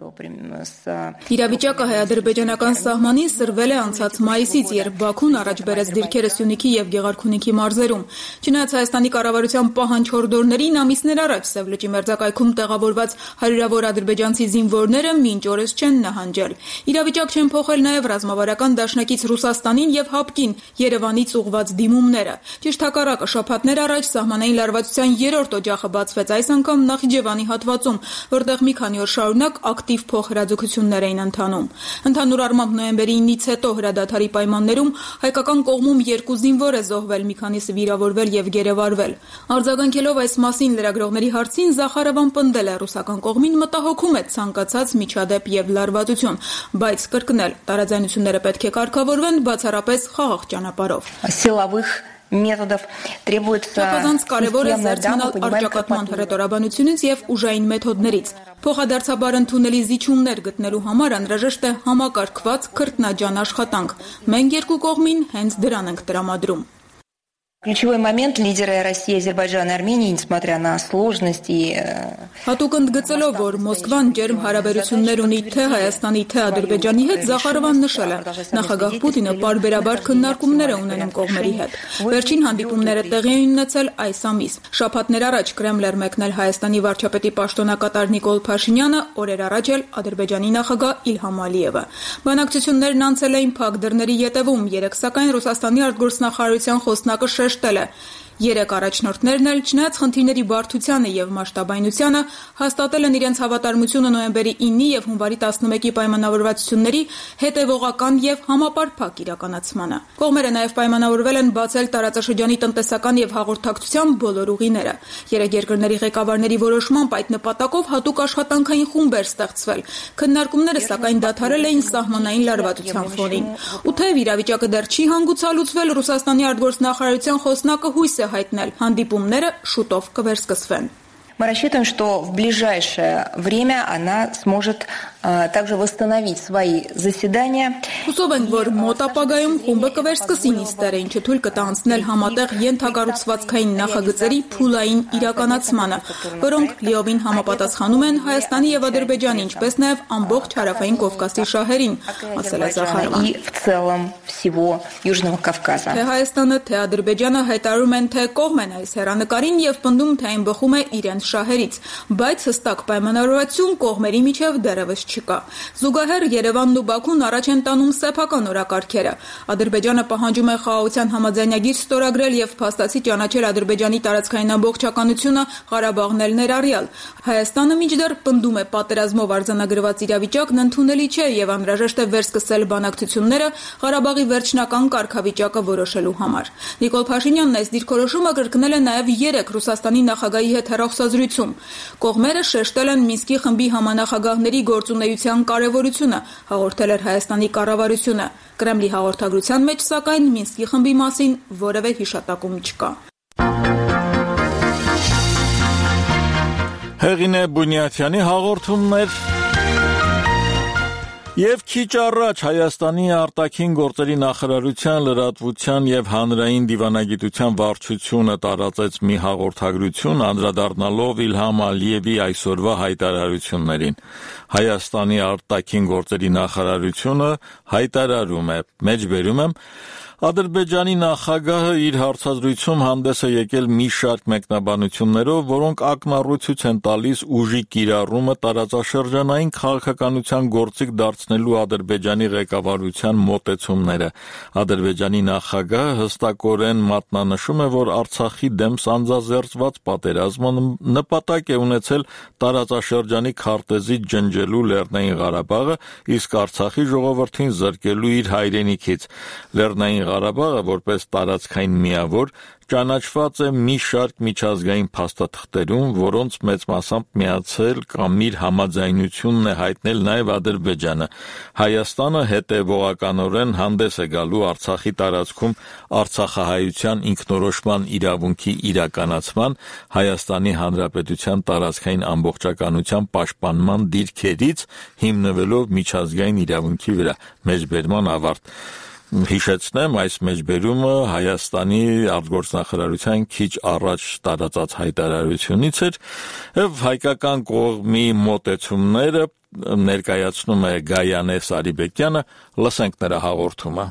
Իրավիճակը հայ-ադրբեջանական սահմանին սրվել է անցած մայիսից, երբ Բաքուն առաջ բերեց դիրքերը Սյունիքի եւ Գեղարքունիքի մարզերում։ Չնայած Հայաստանի կառավարության պահանջհորդորներին ամիսներ առաջ Սև լճի մերձակայքում տեղավորված հարյուրավոր ադրբեջանցի զինվորները մինչ օրս չեն նահանջել։ Իրավիճակ չեն փոխել նաեւ ռազմավարական դաշնակից Ռուսաստանին եւ ՀԱՊԿ-ին Երևանից ուղղված դիմումները։ Ճիշտ հակառակը, շաբաթներ առաջ սահմանային լարվածության երրորդ օջախը բացվեց այս անգամ Նախիջևանի հատվածում, որտեղ մի քանի օր շարունակ ակտիվ փոխհրաձգություններ էին ընթանում։ Ընդհանուր առմամբ նոյեմբերի ինից հետո հրադադարի պայմաններում հայկական կողմում երկու զինվոր է զոհվել, մի քանիսը վիրավորվել եւ գերեվարվել։ Արձագանքելով այս մասին լրագրողների հարցին Զախարովան պնդել է ռուսական կողմին մտահոգում է ցանկացած միջադեպ եւ լարվածություն, բայց կրկնել տարաձայնությունները պետք է կարգավորվեն բացառապես խաղաղ ճանապարհով։ Методов требуется կարևոր է զերծանալ առճակատման հռետորաբանությունից եւ ուժային մեթոդներից։ Փոխադարձաբար ընդունելի զիջումներ գտնելու համար անհրաժեշտ է համակարգված քրտնաջան աշխատանք։ Մենք երկու կողմին հենց դրան ենք տրամադրում։ Ключевой момент лидеры России, Азербайджана и Армении, несмотря на сложности. Հատուկ ընդգծելով, որ Մոսկվան ջերմ հարաբերություններ ունի թե Հայաստանի, թե Ադրբեջանի հետ, Զախարովան նշել է, նախագահ Պուտինը պարբերաբար քննարկումներ է ունենում կողմերի հետ։ Վերջին հանդիպումները տեղի են ունեցել այս ամիս։ Շաբաթներ առաջ Կրեմլ էր մեկնել Հայաստանի վարչապետի պաշտոնակատար Նիկոլ Փաշինյանը, օրեր առաջ էլ Ադրբեջանի նախագահ Իլհամ Ալիևը։ Բանակցություններն անցել էին փակ դռների ետևում, երեք սակայն Ռուսաստանի արտգործնախարարության խոսնակը շեշտել է. Երեք առաջնորդներն էլ չնայած խնդիրների բարդությանը եւ մասշտաբայնությանը հաստատել են իրենց հավատարմությունը նոյեմբերի ինը եւ հունվարի տասնմեկի պայմանավորվածությունների հետեւողական եւ համապարփակ իրականացմանը։ Կողմերը նաեւ պայմանավորվել են բացել տարածաշրջանի տնտեսական եւ հաղորդակցության բոլոր ուղիները։ Երեք երկրների ղեկավարների որոշմամբ այդ նպատակով հատուկ աշխատանքային խումբ էր ստեղծվել։ Քննարկումները սակայն դադարել էին սահմանային լարվածության ֆոնին։ Ու թեև իրավիճակը դեռ չի հանգուցալուծվել, Ռուսաստանի արտգործնախարարության խոսնակը հույս է հայտնել, հանդիպումները շուտով կվերսկսվեն։ Мы рассчитываем, что в ближайшее время она сможет а, также восстановить свои заседания. Հուսով ենք, որ մոտ ապագայում խումբը կվերսկսի նիստերը, ինչը թույլ կտա անցնել համատեղ ենթակառուցվածքային նախագծերի փուլային իրականացմանը, որոնք լիովին համապատասխանում են Հայաստանի եւ Ադրբեջանի, ինչպես նաեւ ամբողջ հարավային Կովկասի շահերին, ասել է Զախարովան։ И в целом всего Южного Кавказа. Թե Հայաստանը, թե Ադրբեջանը հայտարարում են, թե կողմ են այս հերանեկարին եւ պնդում, թե այն բխում է իրենց շահերից, բայց հստակ պայմանավորվածություն կողմերի միջև դեռևս չկա։ Զուգահեռ Երևանն ու Բաքուն առաջ են տանում սեփական օրակարգերը։ Ադրբեջանը պահանջում է խաղաղության համաձայնագիր ստորագրել եւ փաստացի ճանաչել Ադրբեջանի տարածքային ամբողջականությունը, Ղարաբաղն էլ ներառյալ։ Հայաստանը մինչդեռ պնդում է պատերազմով արձանագրված իրավիճակն ընդունելի չէ եւ անհրաժեշտ է վերսկսել բանակցությունները Ղարաբաղի վերջնական կարգավիճակը որոշելու համար։ Նիկոլ Փաշինյանն այս դիրքորոշումը կրկնել է նաեւ երեք Ռուսաստանի նախագահի հետ հեռախոսազրույցում։ Կողմերը շեշտել են Մինսկի խմբի համանախագահների գործունեության կարևորությունը, հաղորդել էր Հայաստանի կառավարությունը։ Կրեմլի հաղորդագրության մեջ, սակայն, Մինսկի խմբի մասին որևէ հիշատակում չկա։ Հեղինե Բունյաթյանի հաղորդումներ Եվ քիչ առաջ Հայաստանի արտաքին գործերի նախարարության լրատվության եւ հանրային դիվանագիտության վարչությունը տարածեց մի հաղորդագրություն անդրադառնալով Իլհամ Ալիևի այսօրվա հայտարարություններին։ Հայաստանի արտաքին գործերի նախարարությունը հայտարարում է, մեջբերում եմ, Ադրբեջանի նախագահը իր հարցազրույցում հանդես է եկել մի շարք մեկնաբանություններով, որոնք ակնառություն են տալիս ուժի կիրառումը տարածաշրջանային քաղաքականության գործիք դարձնելու Ադրբեջանի ղեկավարության մոտեցումները։ Ադրբեջանի նախագահը հստակորեն մատնանշում է, որ Արցախի դեմ սանձազերծված պատերազմը նպատակ է ունեցել տարածաշրջանի քարտեզի ջնջելու Լեռնային Ղարաբաղը, իսկ Արցախի ժողովրդին զրկելու իր հայրենիքից։ Լեռնային Ղարաբաղը որպես տարածքային միավոր ճանաչված է մի շարք միջազգային փաստաթղթերում, որոնց մեծ մասամբ միացել կամ իր համաձայնությունն է հայտնել նաև Ադրբեջանը։ Հայաստանը հետևողականորեն հանդես է գալու Արցախի տարածքում արցախահայության ինքնորոշման իրավունքի իրականացման, Հայաստանի Հանրապետության տարածքային ամբողջականության պաշտպանման դիրքերից, հիմնվելով միջազգային իրավունքի վրա։ Մեջբերման ավարտ։ Հիշեցնեմ, այս մեջբերումը Հայաստանի արտգործնախարարության քիչ առաջ տարածած հայտարարությունից էր, եւ հայկական կողմի մոտեցումները ներկայացնում է Գայանե Սարիբեկյանը, լսենք նրա հաղորդումը։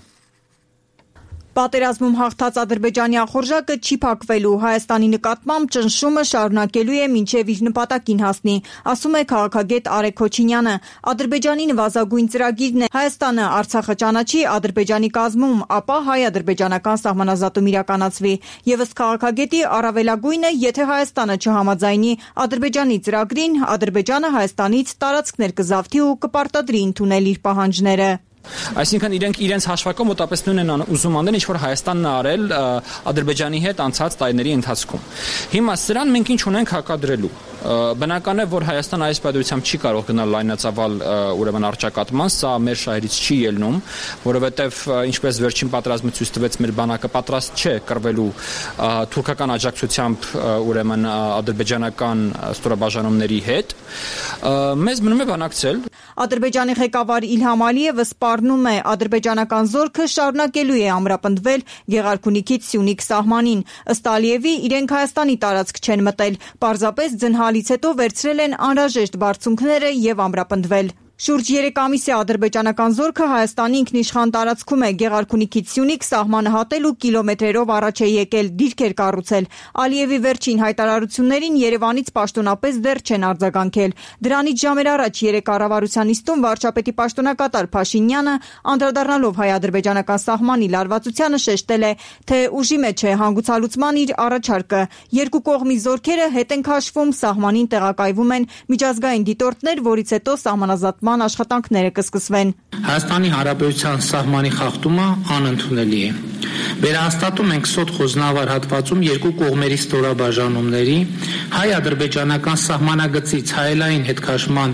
Պատերազմում հաղթած Ադրբեջանի ախորժակը չի փակվելու, Հայաստանի նկատմամբ ճնշումը շարունակելու է մինչև իր նպատակին հասնի, ասում է քաղաքագետ Արեգ Քոչինյանը։ Ադրբեջանի նվազագույն ծրագիրն է Հայաստանը Արցախը ճանաչի Ադրբեջանի կազմում, ապա հայ-ադրբեջանական սահմանազատում իրականացվի։ Եվս քաղաքագետի առավելագույնը, եթե Հայաստանը չհամաձայնի Ադրբեջանի ծրագրին, Ադրբեջանը Հայաստանից տարածքներ կզավթի ու կպարտադրի ընդունել իր պահանջները։ Այսինքն իրենք իրենց հաշվարկով մոտապես նույնն են ուզում անել, ինչ որ Հայաստանն է արել Ադրբեջանի հետ անցած տարիների ընթացքում։ Հիմա սրան մենք ինչ ունենք հակադրելու։ Բնական է, որ Հայաստանը այս պատերազմությամբ չի կարող գնալ լայնածավալ ուրեմն առճակատման, սա մեր շահերից չի ելնում, որովհետև ինչպես վերջին պատերազմը ցույց տվեց, մեր բանակը պատրաստ չէ կռվելու թուրքական աջակցությամբ ուրեմն ադրբեջանական ստորաբաժանումների հետ։ Մեզ մնում է բանակցել։ Ադրբեջանի ղեկավար Իլհամ Ալիևը սպառնում է, ադրբեջանական զորքը շարունակելու է ամրապնդվել Գեղարքունիքից Սյունիք սահմանին։ Ըստ Ալիևի, իրենք Հայաստանի տարածք չեն մտել, պարզապես ձնհալից հետո վերցրել են անհրաժեշտ բարձունքները եւ ամրապնդվել։ Շուրջ երեք ամիս է ադրբեջանական զորքը Հայաստանի ինքնիշխան տարածքում է, Գեղարքունիքից Սյունիք սահմանը հատել ու կիլոմետրերով առաջ է եկել, դիրքեր կառուցել։ Ալիևի վերջին հայտարարություններին Երևանից պաշտոնապես դեռ չեն արձագանքել։ Դրանից ժամեր առաջ երեք կառավարության նիստում վարչապետի պաշտոնակատար Փաշինյանը, անդրադառնալով հայ-ադրբեջանական սահմանի լարվածությանը, շեշտել է, թե ուժի մեջ է հանգուցալուծման իր առաջարկը։ Երկու կողմի զորքերը հետ են քաշվում, սահմանին տեղակայվում են միջազգային դիտորդներ, որից հետո սահմանազատման աշխատանքները կսկսվեն։ Հայաստանի Հանրապետության սահմանի խախտումը անընդունելի է։ Վերահաստատում ենք Սոտ Խոզնավար հատվածում երկու կողմերի ստորաբաժանումների հայ-ադրբեջանական սահմանագծից հայելային հետքաշման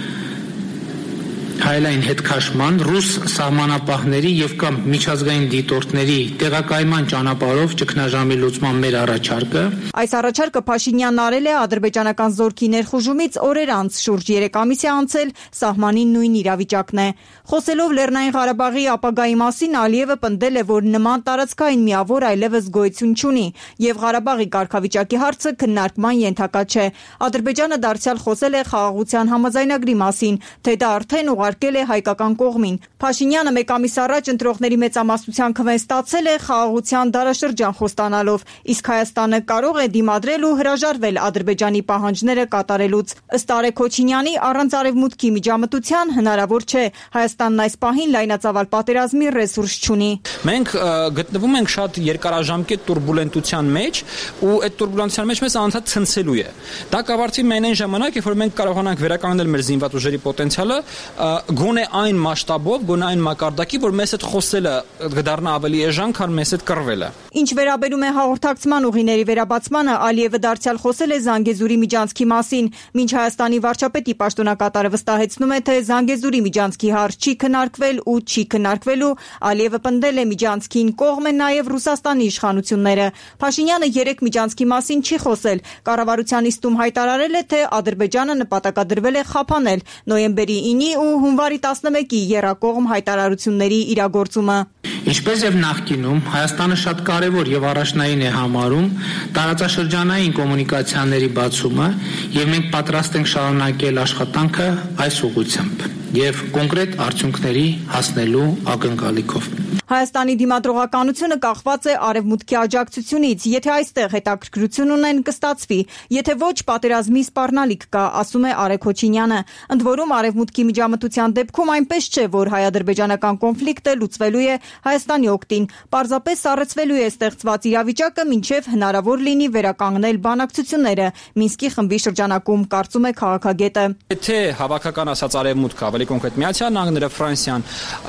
հայելային հետքաշման ռուս սահմանապահների եւ կամ միջազգային դիտորդների տեղակայման ճանապարհով ճգնաժամի լուծման մեր առաջարկը։ Այս առաջարկը Փաշինյանն արել է ադրբեջանական զորքի ներխուժումից օրեր անց, շուրջ երեք ամիս է անցել, սահմանի նույն իրավիճակն է։ Խոսելով Լեռնային Ղարաբաղի ապագայի մասին, Ալիևը պնդել է, որ նման տարածքային միավոր այլևս գոյություն չունի եւ Ղարաբաղի կարգավիճակի հարցը քննարկման ենթակա չէ։ Ադրբեջանը դարձյալ խոսել է խաղաղության համաձայնագրի մասին, թե դա արդեն ուղարկել է հայկական կողմին։ Փաշինյանը մեկ ամիս առաջ ընտրողների մեծամասնության քվեն ստացել է խաղաղության դարաշրջան խոստանալով, իսկ Հայաստանը կարող է դիմադրել ու հրաժարվել Ադրբեջանի պահանջները կատարելուց։ Ըստ Արեգ Քոչինյանի, առանց Արևմուտքի միջամտության հնարավոր չէ։ Հայաստանն այս պահին լայնածավալ պատերազմի ռեսուրս չունի։ Մենք գտնվում ենք շատ երկարաժամկետ տուրբուլենտության մեջ, ու այդ տուրբուլենտության մեջ մեզ անընդհատ ցնցելու է։ Դա կվարտվի միայն այն ժամանակ, երբ որ մենք կարողանանք վերականգնել մեր զինված ուժերի պոտենցիալը, գոնե այն մասշտաբով, գոնե այն մակարդակի, որ մեզ հետ խոսելը կդառնա ավելի էժան, քան մեզ հետ կռվելը։ Ինչ վերաբերում է հաղորդակցման ուղիների վերաբացմանը, Ալիևը դարձյալ խոսել է Զանգեզուրի միջանցքի մասին, մինչ Հայաստանի վարչապետի պաշտոնակատարը վստահեցնում է, թե Զանգեզուրի միջանցքի հարց չի քննարկվել ու չի քննարկվելու, Ալիևը պնդել է միջանցքին կողմ են նաև Ռուսաստանի իշխանությունները։ Փաշինյանը երեք միջանցքի մասին չի խոսել։ Կառավարության իստում հայտարարել է, թե Ադրբեջանը նպատակադրվել է խափանել նոյեմբերի ինի ու հունվարի տասնմեկի եռակողմ հայտարարությունների իրագործումը։ Ինչպես եւ նախկինում, Հայաստանը շատ կարևոր եւ առաջնային է համարում տարածաշրջանային կոմունիկացիաների բացումը, եւ մենք պատրաստ ենք շարունակել աշխատանքը այս ուղղությամբ եւ կոնկրետ արդյունքների հասնելու ակնկալիքով։ Հայաստանի դիմադրողականությունը կախված է Արևմուտքի աջակցությունից, եթե այստեղ հետաքրքրություն ունեն կստացվի, եթե ոչ պատերազմի սպառնալիք կա, ասում է Արեգ Քոչինյանը։ Ընդ որում Արևմուտքի միջամտության դեպքում այնպես չէ, որ հայ-ադրբեջանական կոնֆլիկտը լուծվելու է Հայաստանի օգտին, պարզապես սառեցվելու է ստեղծված իրավիճակը, մինչև հնարավոր լինի վերականգնել բանակցությունները Մինսկի խմբի շրջանակում, կարծում է քաղաքագետը։ Եթե հավաքական ասած Արևմուտքը, ավելի կոնկրետ Միացյալ Նահանգները, Ֆրանսիան,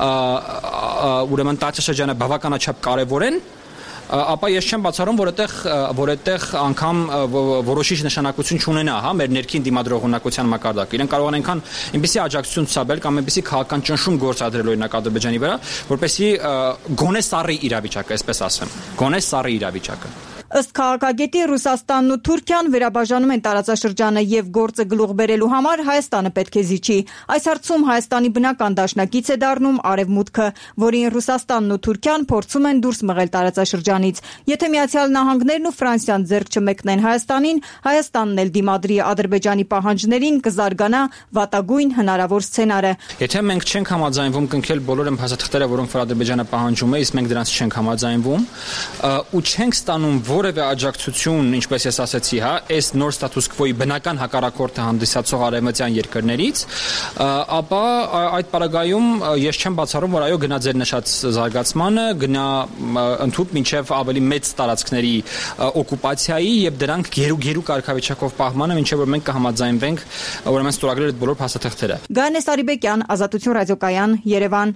ուրեմն տարածաշրջանը բավականաչափ կարևոր են, ապա ես չեմ բացառում, որ այդտեղ որ այդտեղ անգամ որոշիչ նշանակություն չունենա, հա, մեր ներքին դիմադրողունակության մակարդակը։ Իրեն կարող են այնքան այնպեսի աջակցություն ցուցաբերել կամ այնպեսի քաղաքական ճնշում գործադրել օրինակ Ադրբեջանի վրա, որպեսզի գոնե սառի իրավիճակը, այսպես ասեմ, գոնե սառի իրավիճակը։ Ըստ քաղաքագետի Ռուսաստանն ու Թուրքիան վերաբաժանում են տարածաշրջանը եւ գործը գլուխ բերելու համար Հայաստանը պետք է զիջի։ Այս հարցում Հայաստանի բնական դաշնակից է դառնում Արևմուտքը, որին Ռուսաստանն ու Թուրքիան փորձում են դուրս մղել տարածաշրջանից։ Եթե Միացյալ Նահանգներն ու Ֆրանսիան ձեռք չմեկնեն Հայաստանին, Հայաստանն էլ դիմադրի Ադրբեջանի պահանջներին, կզարգանա վատագույն հնարավոր սցենարը։ Եթե մենք չենք համաձայնվում կնքել բոլոր այն փաստաթղթերը, որոնք որ Ադրբեջանը պահանջում է, իսկ մենք դրանց չենք համաձայնվում, ու չենք ստանում որևէ աջակցություն, ինչպես ես ասացի, հա, այս նոր ստատուս քվոյի բնական հակառակորդը հանդիսացող արևմտյան երկրներից, ապա այդ պարագայում ես չեմ բացառում, որ այո գնա ձեր նշած զարգացմանը, գնա ընդհանուր մինչև ավելի մեծ տարածքների օկուպացիայի եւ դրանք գերու-գերու կարգավիճակով պահմանը, մինչև որ մենք կհամաձայնվենք ուրեմն ստորագրել այդ բոլոր փաստաթղթերը։ Գայանե Սարիբեկյան, Ազատություն ռադիոկայան, Երևան։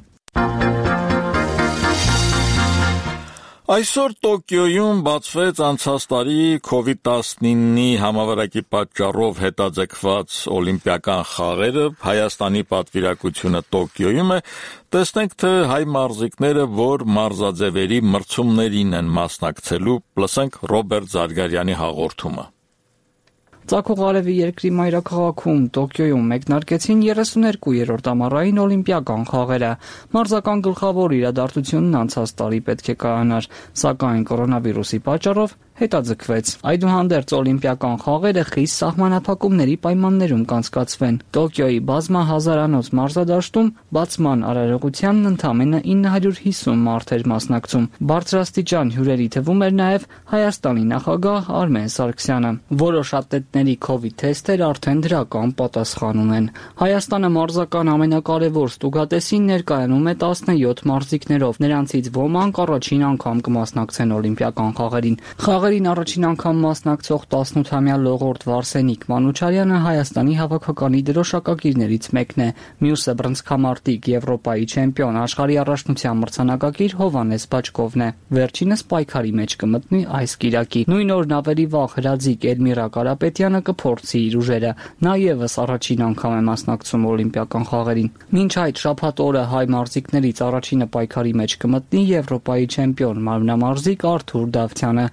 Այսօր Տոկիոյում բացվեց անցած տարի քովիդ տասնինի համավարակի պատճառով հետաձգված օլիմպիական խաղերը, Հայաստանի պատվիրակությունը Տոկիոյում է, տեսնենք թե հայ մարզիկները որ մարզաձևերի մրցումներին են մասնակցելու, լսենք Ռոբերտ Զարգարյանի հաղորդումը։ Ծագող արևի երկրի մայրաքաղաքում Տոկիոյում մեկնարկեցին երեսուներկուերորդ ամառային օլիմպիական խաղերը։ Մարզական գլխավոր իրադարձությունն անցած տարի պետք է կայանար, սակայն կորոնավիրուսի պատճառով հետաձգվեց։ Այդուհանդերձ օլիմպիական խաղերը խիստ սահմանափակումների պայմաններում կանցկացվեն։ Տոկիոյի բազմահազարանոց մարզադաշտում բացման արարողությանն ընդամենը ինը հարյուր հիսուն մարդ էր մասնակցում։ Բարձրաստիճան հյուրերի թվում էր նաև Հայաստանի նախագահ Արմեն Սարգսյանը։ Որոշ ատլետների քովիդ թեստեր արդեն դրական պատասխան ունեն։ Հայաստանը մարզական ամենակարևոր ստուգատեսին ներկայանում է տասնյոթ մարզիկներով, նրանցից ոմանք առաջին անգամ կմասնակցեն օլիմպիական խաղերին։ Խաղերին առաջին անգամ մասնակցող տասնութամյա լողորդ Վարսենիկ Մանուչարյանը Հայաստանի հավաքականի դրոշակակիրներից մեկն է, մյուսը բռնցքամարտիկ Եվրոպայի չեմպիոն, աշխարհի առաջնության մրցանակակիր Հովհաննես Բաչկովն է։ Վերջինս պայքարի մեջ կմտնի այս կիրակի։ Նույն օրն ավելի վաղ հրաձիկ Էլմիրա Կարապետյանը կփորձի իր ուժերը։ Նա ևս առաջին անգամ է մասնակցում օլիմպիական խաղերին։ Մինչ այդ շաբաթ օրը հայ մարզիկներից առաջինը պայքարի մեջ կմտնի Եվրոպայի չեմպիոն մարմնամարզիկ Արթուր Դավթյանը։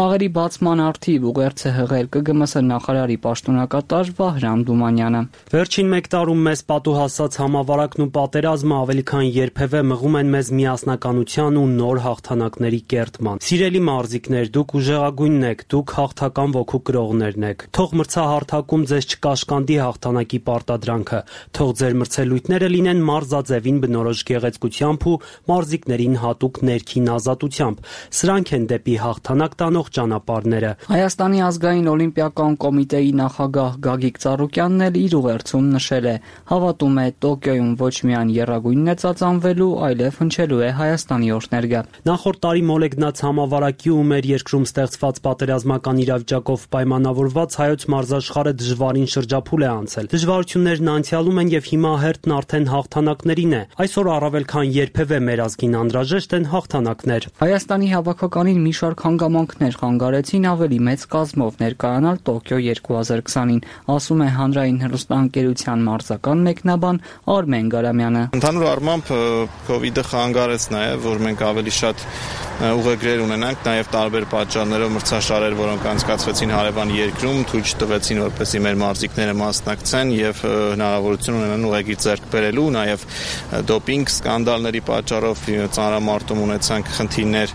Խաղերի բացման արդիվ ուղերձ է հղել Կ Գ M S նախարարի պաշտոնակատար Վահրամ Դումանյանը։ Վերջին մեկ տարում մեզ պատուհասած համավարակն ու պատերազմը ավելի քան երբևէ մղում են մեզ միասնականության ու նոր հաղթանակների կերտման։ Սիրելի մարզիկներ, դուք ուժեղագույնն եք, դուք հաղթական ոգու կրողներն եք։ Թող մրցահարթակում ձեզ չկաշկանդի հաղթանակի պարտադրանքը, թող ձեր մրցելույթները լինեն մարզաձևին բնորոշ գեղեցկությամբ ու մարզիկներին հատուկ ներքին ազատությամբ։ Սրանք են դեպի հաղթանակ տանող ճանապարհները։ Հայաստանի ազգային օլիմպիական կոմիտեի նախագահ Գագիկ Ծառուկյանն էլ իր ուղերձում նշել է. հավատում է Տոկիոյում ոչ միայն եռագույնն է ծածանվելու, այլև հնչելու է Հայաստանի օրհներգը։ Նախորդ տարի մոլեգնած համավարակի ու մեր երկրում ստեղծված պատերազմական իրավիճակով պայմանավորված հայոց մարզաշխարհը դժվարին շրջափուլ է անցել։ Դժվարություններն անցյալում են եւ հիմա հերթն արդեն հաղթանակներին է։ Այսօր առավել քան երբևէ մեր ազգին անհրաժեշտ են հաղթանակներ։ Հայաստանի հավաքականին մի շարք հանգամանքներ խանգարեցին ավելի մեծ կազմով ներկայանալ Տոկիո երկու հազար քսանին, ասում է Հանրային հեռուստաընկերության մարզական մեկնաբան Արմեն Գարամյանը։ Ընդհանուր առմամբ Կովիդը խանգարեց նաև, որ մենք ավելի շատ ուղեգրեր ունենանք, նաև տարբեր պատճառներով մրցաշարեր, որոնք անցկացվեցին հարևան երկրում, թույլ չտվեցին, որպեսզի մեր մարզիկները մասնակցեն եւ հնարավորություն ունենան ուղեգիր ձեռք բերելու, նաև դոպինգ սկանդալների պատճառով ծանրամարտում ունեցանք խնդիրներ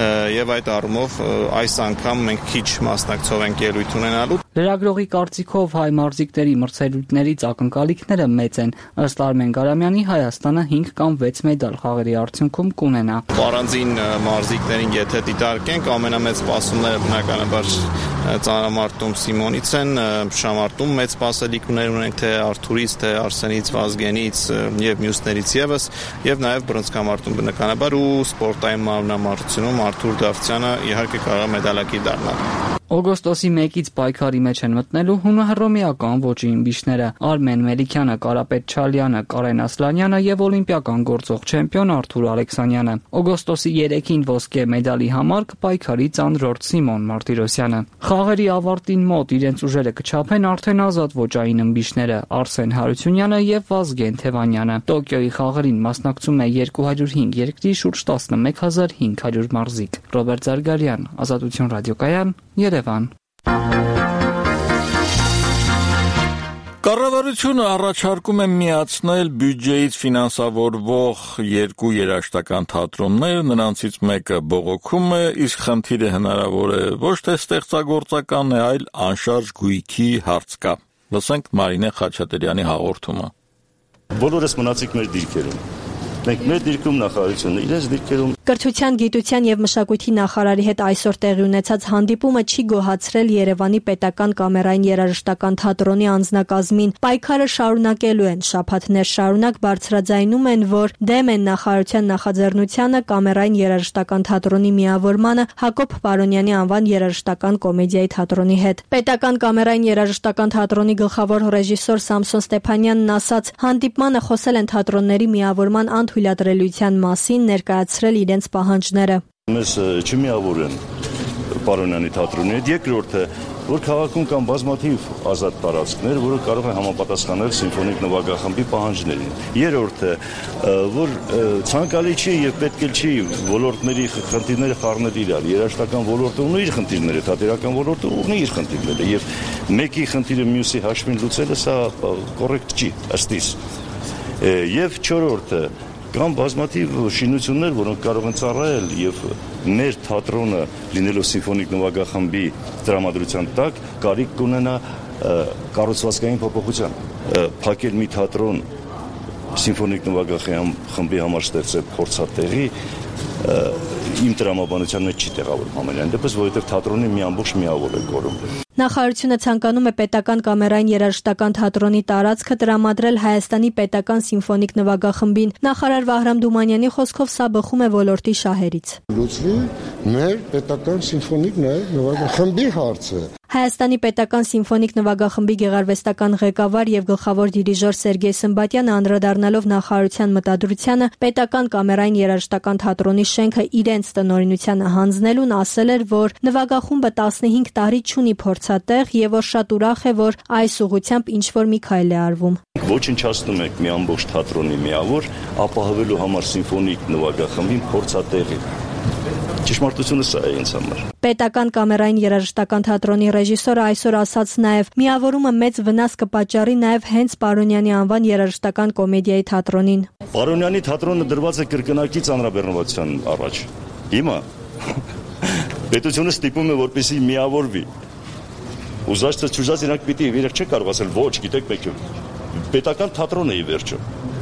եւ այդ առումով այս անգամ մենք քիչ մասնակցող ենք ելույթ ունենալու։ Լրագրողի կարծիքով հայ մարզիկների մրցելույթներից ակնկալիքները մեծ են։ Ըստ Արմեն Գարամյանի Հայաստանը հինգ կամ վեց մեդալ խաղերի արդյունքում կունենա։ Առանձին մարզիկներին եթե դիտարկենք, ամենամեծ սպասումները բնականաբար ծանրամարտում Սիմոնից են, շամարտում մեծ սպասելիքներ ունենք թե Արթուրից, թե Արսենից, Վազգենից եւ մյուսներից եւս, եւ նաեւ բռնցքամարտում բնականաբար ու սպորտային մարմնամարզությունում Արթուր Դավթյանը իհարկե կարող է մեդալակիր դառնալ։ Օգոստոսի մեկից պայքարի մեջ են մտնելու հունահռոմեական ոճի իմբիշները Արմեն Մելիքյանը, Կարապետ Չալյանը, Կարեն Ասլանյանը եւ օլիմպիական գործող չեմպիոն Արթուր Ալեքսանյանը։ Օգոստոսի երեքին ոսկե մեդալի համար կպայքարի ծանրորդ Սիմոն Մարտիրոսյանը։ Խաղերի ավարտին մոտ իրենց ուժերը կչափեն արդեն ազատ ոճային իմբիշները Արսեն Հարությունյանը եւ Վազգեն Թևանյանը։ Տոկիոյի խաղերին մասնակցում է երկու հարյուր հինգ երկրի շուրջ տասնմեկ հազար հինգ հարյուր մարզիկ։ Ռոբերտ Զարգարյան, Ազատություն ռադիոկայան, Երևան։ Կառավարությունը առաջարկում է միացնել բյուջեից ֆինանսավորվող երկու երաժշտական թատրոններ, նրանցից մեկը բողոքում է, իսկ խնդիրը հնարավոր է ոչ թե ստեղծագործական է, այլ անշարժ գույքի հարց կա։ Լսենք Մարինե Խաչատրյանի հաղորդումը։ Բոլորս մնացիք մեր դիրքերում։ Մենք մեր դիրքում նախարարությունը իրենց դիրքերում Կրթության, գիտության եւ մշակույթի նախարարի հետ այսօր տեղի ունեցած հանդիպումը չի գոհացրել Երևանի պետական կամերային երաժշտական թատրոնի անձնակազմին։ Պայքարը շարունակելու են, շաբաթներ շարունակ բարձրաձայնում են, որ դեմ են նախարարության նախաձեռնությանը կամերային երաժշտական թատրոնի միավորմանը Հակոբ Պարոնյանի անվան երաժշտական կոմեդիայի թատրոնի հետ։ Պետական կամերային երաժշտական թատրոնի գլխավոր ռեժիսոր Սամսոն Ստեփանյանն ասաց, հանդիպմանը խոսել են թատրոնների միավորման թույլատրելիության մասին, ներկայացրել իրենց պահանջները։ Մեզ չմիավորեն Պարոնյանի թատրոնի հետ, երկրորդը, որ քաղաքում կան բազմաթիվ ազատ տարածքներ, որը կարող է համապատասխանել սիմֆոնիկ նվագախմբի պահանջներին։ Երրորդը, որ ցանկալի չի եւ պետք էլ չի ոլորտների խնդիրները խառնել իրար։ Երաժշտական ոլորտը ունի իր խնդիրները, թատերական ոլորտը ունի իր խնդիրները եւ մեկի խնդիրը մյուսի հաշվին լուծելը սա կոռեկտ չի ըստ իս։ Եվ չորրորդը կան բազմաթիվ շինություններ, որոնք կարող են ծառայել եւ մեր թատրոնը լինելով սիմֆոնիկ նվագախմբի տրամադրության տակ կարիք կունենա կառուցվածքային փոփոխության։ Փակել մի թատրոն սիմֆոնիկ նվագախմբի համար ստեղծել փորձատեղի իմ տրամաբանության մեջ չի տեղավորվում ամենայն դեպս, որովհետև թատրոնի մի ամբողջ միավոր է կորում։ Նախարարությունը ցանկանում է պետական կամերային երաժշտական թատրոնի տարածքը տրամադրել Հայաստանի պետական սիմֆոնիկ նվագախմբին։ Նախարար Վահրամ Դումանյանի խոսքով սա բխում է ոլորտի շահերից։ Լուծվի մեր պետական սիմֆոնիկ նվագախմբի հարցը։ Հայաստանի պետական սիմֆոնիկ նվագախմբի գեղարվեստական ղեկավար եւ գլխավոր դիրիժոր Սերգեյ Սմբատյանը անդրադառնալով նախարարության մտադրությանը պետական կամերային երաժշտական թատրոնի շենքը իրենց տնօրինությանը հանձնելուն ասել էր, որ նվագախումբը տասնհինգ տարի չունի փորձատեղ եւ որ շատ ուրախ է, որ այս ուղղությամբ ինչ-որ մի քայլ է արվում։ Ոչնչացնում եք մի ամբողջ թատրոնի միավոր ապահովելու համար սիմֆոնիկ նվագախմբին փորձատեղի։ Ճշմարտությունը սա է ինձ համար։ Պետական կամերային երաժշտական թատրոնի ռեժիսորը այսօր ասաց նաև, միավորումը մեծ վնաս կպատճառի նաև հենց Պարոնյանի անվան երաժշտական կոմեդիայի թատրոնին։ Պարոնյանի թատրոնը դրված է կրկնակի ծանրաբեռնվածության առաջ։ Հիմա պետությունը ստիպում է, որպեսզի միավորվի։ Ուզած թե չուզած իրանք պիտի իրենք չեն կարող ասել ոչ, գիտեք մեկ պետական թատրոնը ի վերջո։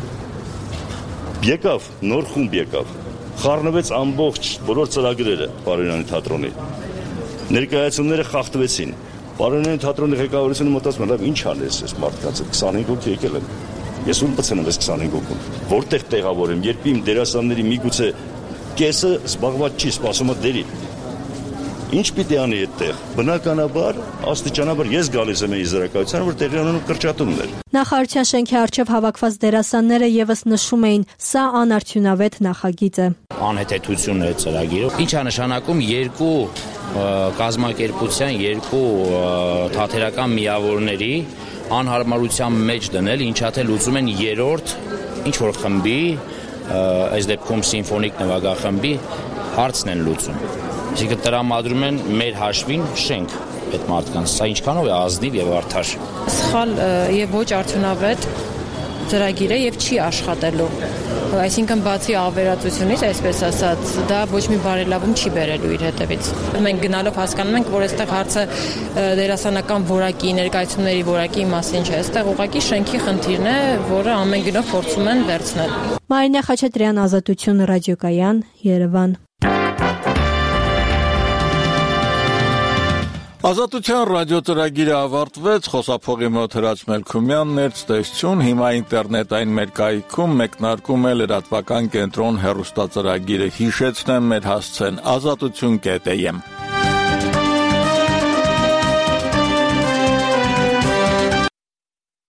Եկավ, նոր խումբ եկավ, խառնվեց ամբողջ բոլոր ծրագրերը Պարոնյանի թատրոնի։ Ներկայացումները խախտվեցին։ Պարոնյանի թատրոնի ղեկավարությունը մտածում է, լավ, ինչ անես այս մարդկանց, քսանհինգ հոգի եկել են։ Ես ում պցնեմ այս քսանհինգ հոգուն։ Որտեղ տեղավորեմ, երբ իմ դերասանների միգուցե կեսը զբաղված չի, սպասում է դերի։ Ինչ պիտի անի այդտեղ։ Բնականաբար, աստիճանաբար ես գալիս եմ այս զրակայության, որ տեղի ունենում կրճատումներ։ Նախարարության շենքի առջև հավաքված դերասանները եւս նշում էին, սա անարդյունավետ նախագիծ է։ Անհեթեթություն է ծրագիրը։ Ինչ է նշանակում երկու կազմակերպության, երկու թատերական միավորների անհարմարության մեջ դնել, ինչա թե լուծում են երրորդ ինչ որ խմբի, այս դեպքում սիմֆոնիկ նվագախմբի հարցն են լուծում։ Այսինքն տրամադրում են մեր հաշվին շենք այդ մարդկանց։ Սա ինչքանով է ազնիվ եւ արդար։ Սխալ եւ ոչ արդյունավետ ծրագիր է եւ չի աշխատելու։ Այսինքն բացի ավերածությունից, այսպես ասած, դա ոչ մի բարելավում չի բերելու իր հետևից։ Մենք գնալով հասկանում ենք, որ այստեղ հարցը դերասանական որակի, ներկայացումների որակի մասին չէ, այստեղ ուղղակի շենքի խնդիրն է, որը ամեն գնով փորձում են վերցնել։ Մարինա Խաչատրյան, Ազատություն, Ռադիոկայան, Երևան։ Ազատության ռադիոծրագիրը ավարտվեց, խոսափողի մոտ Հրաչ Մելքումյանն էր ցտեսություն, հիմա ինտերնետային մեր կայքում մեկնարկում է լրատվական կենտրոն հեռուստածրագիրը, հիշեցնեմ մեր հասցեն ազատություն կետ է եմ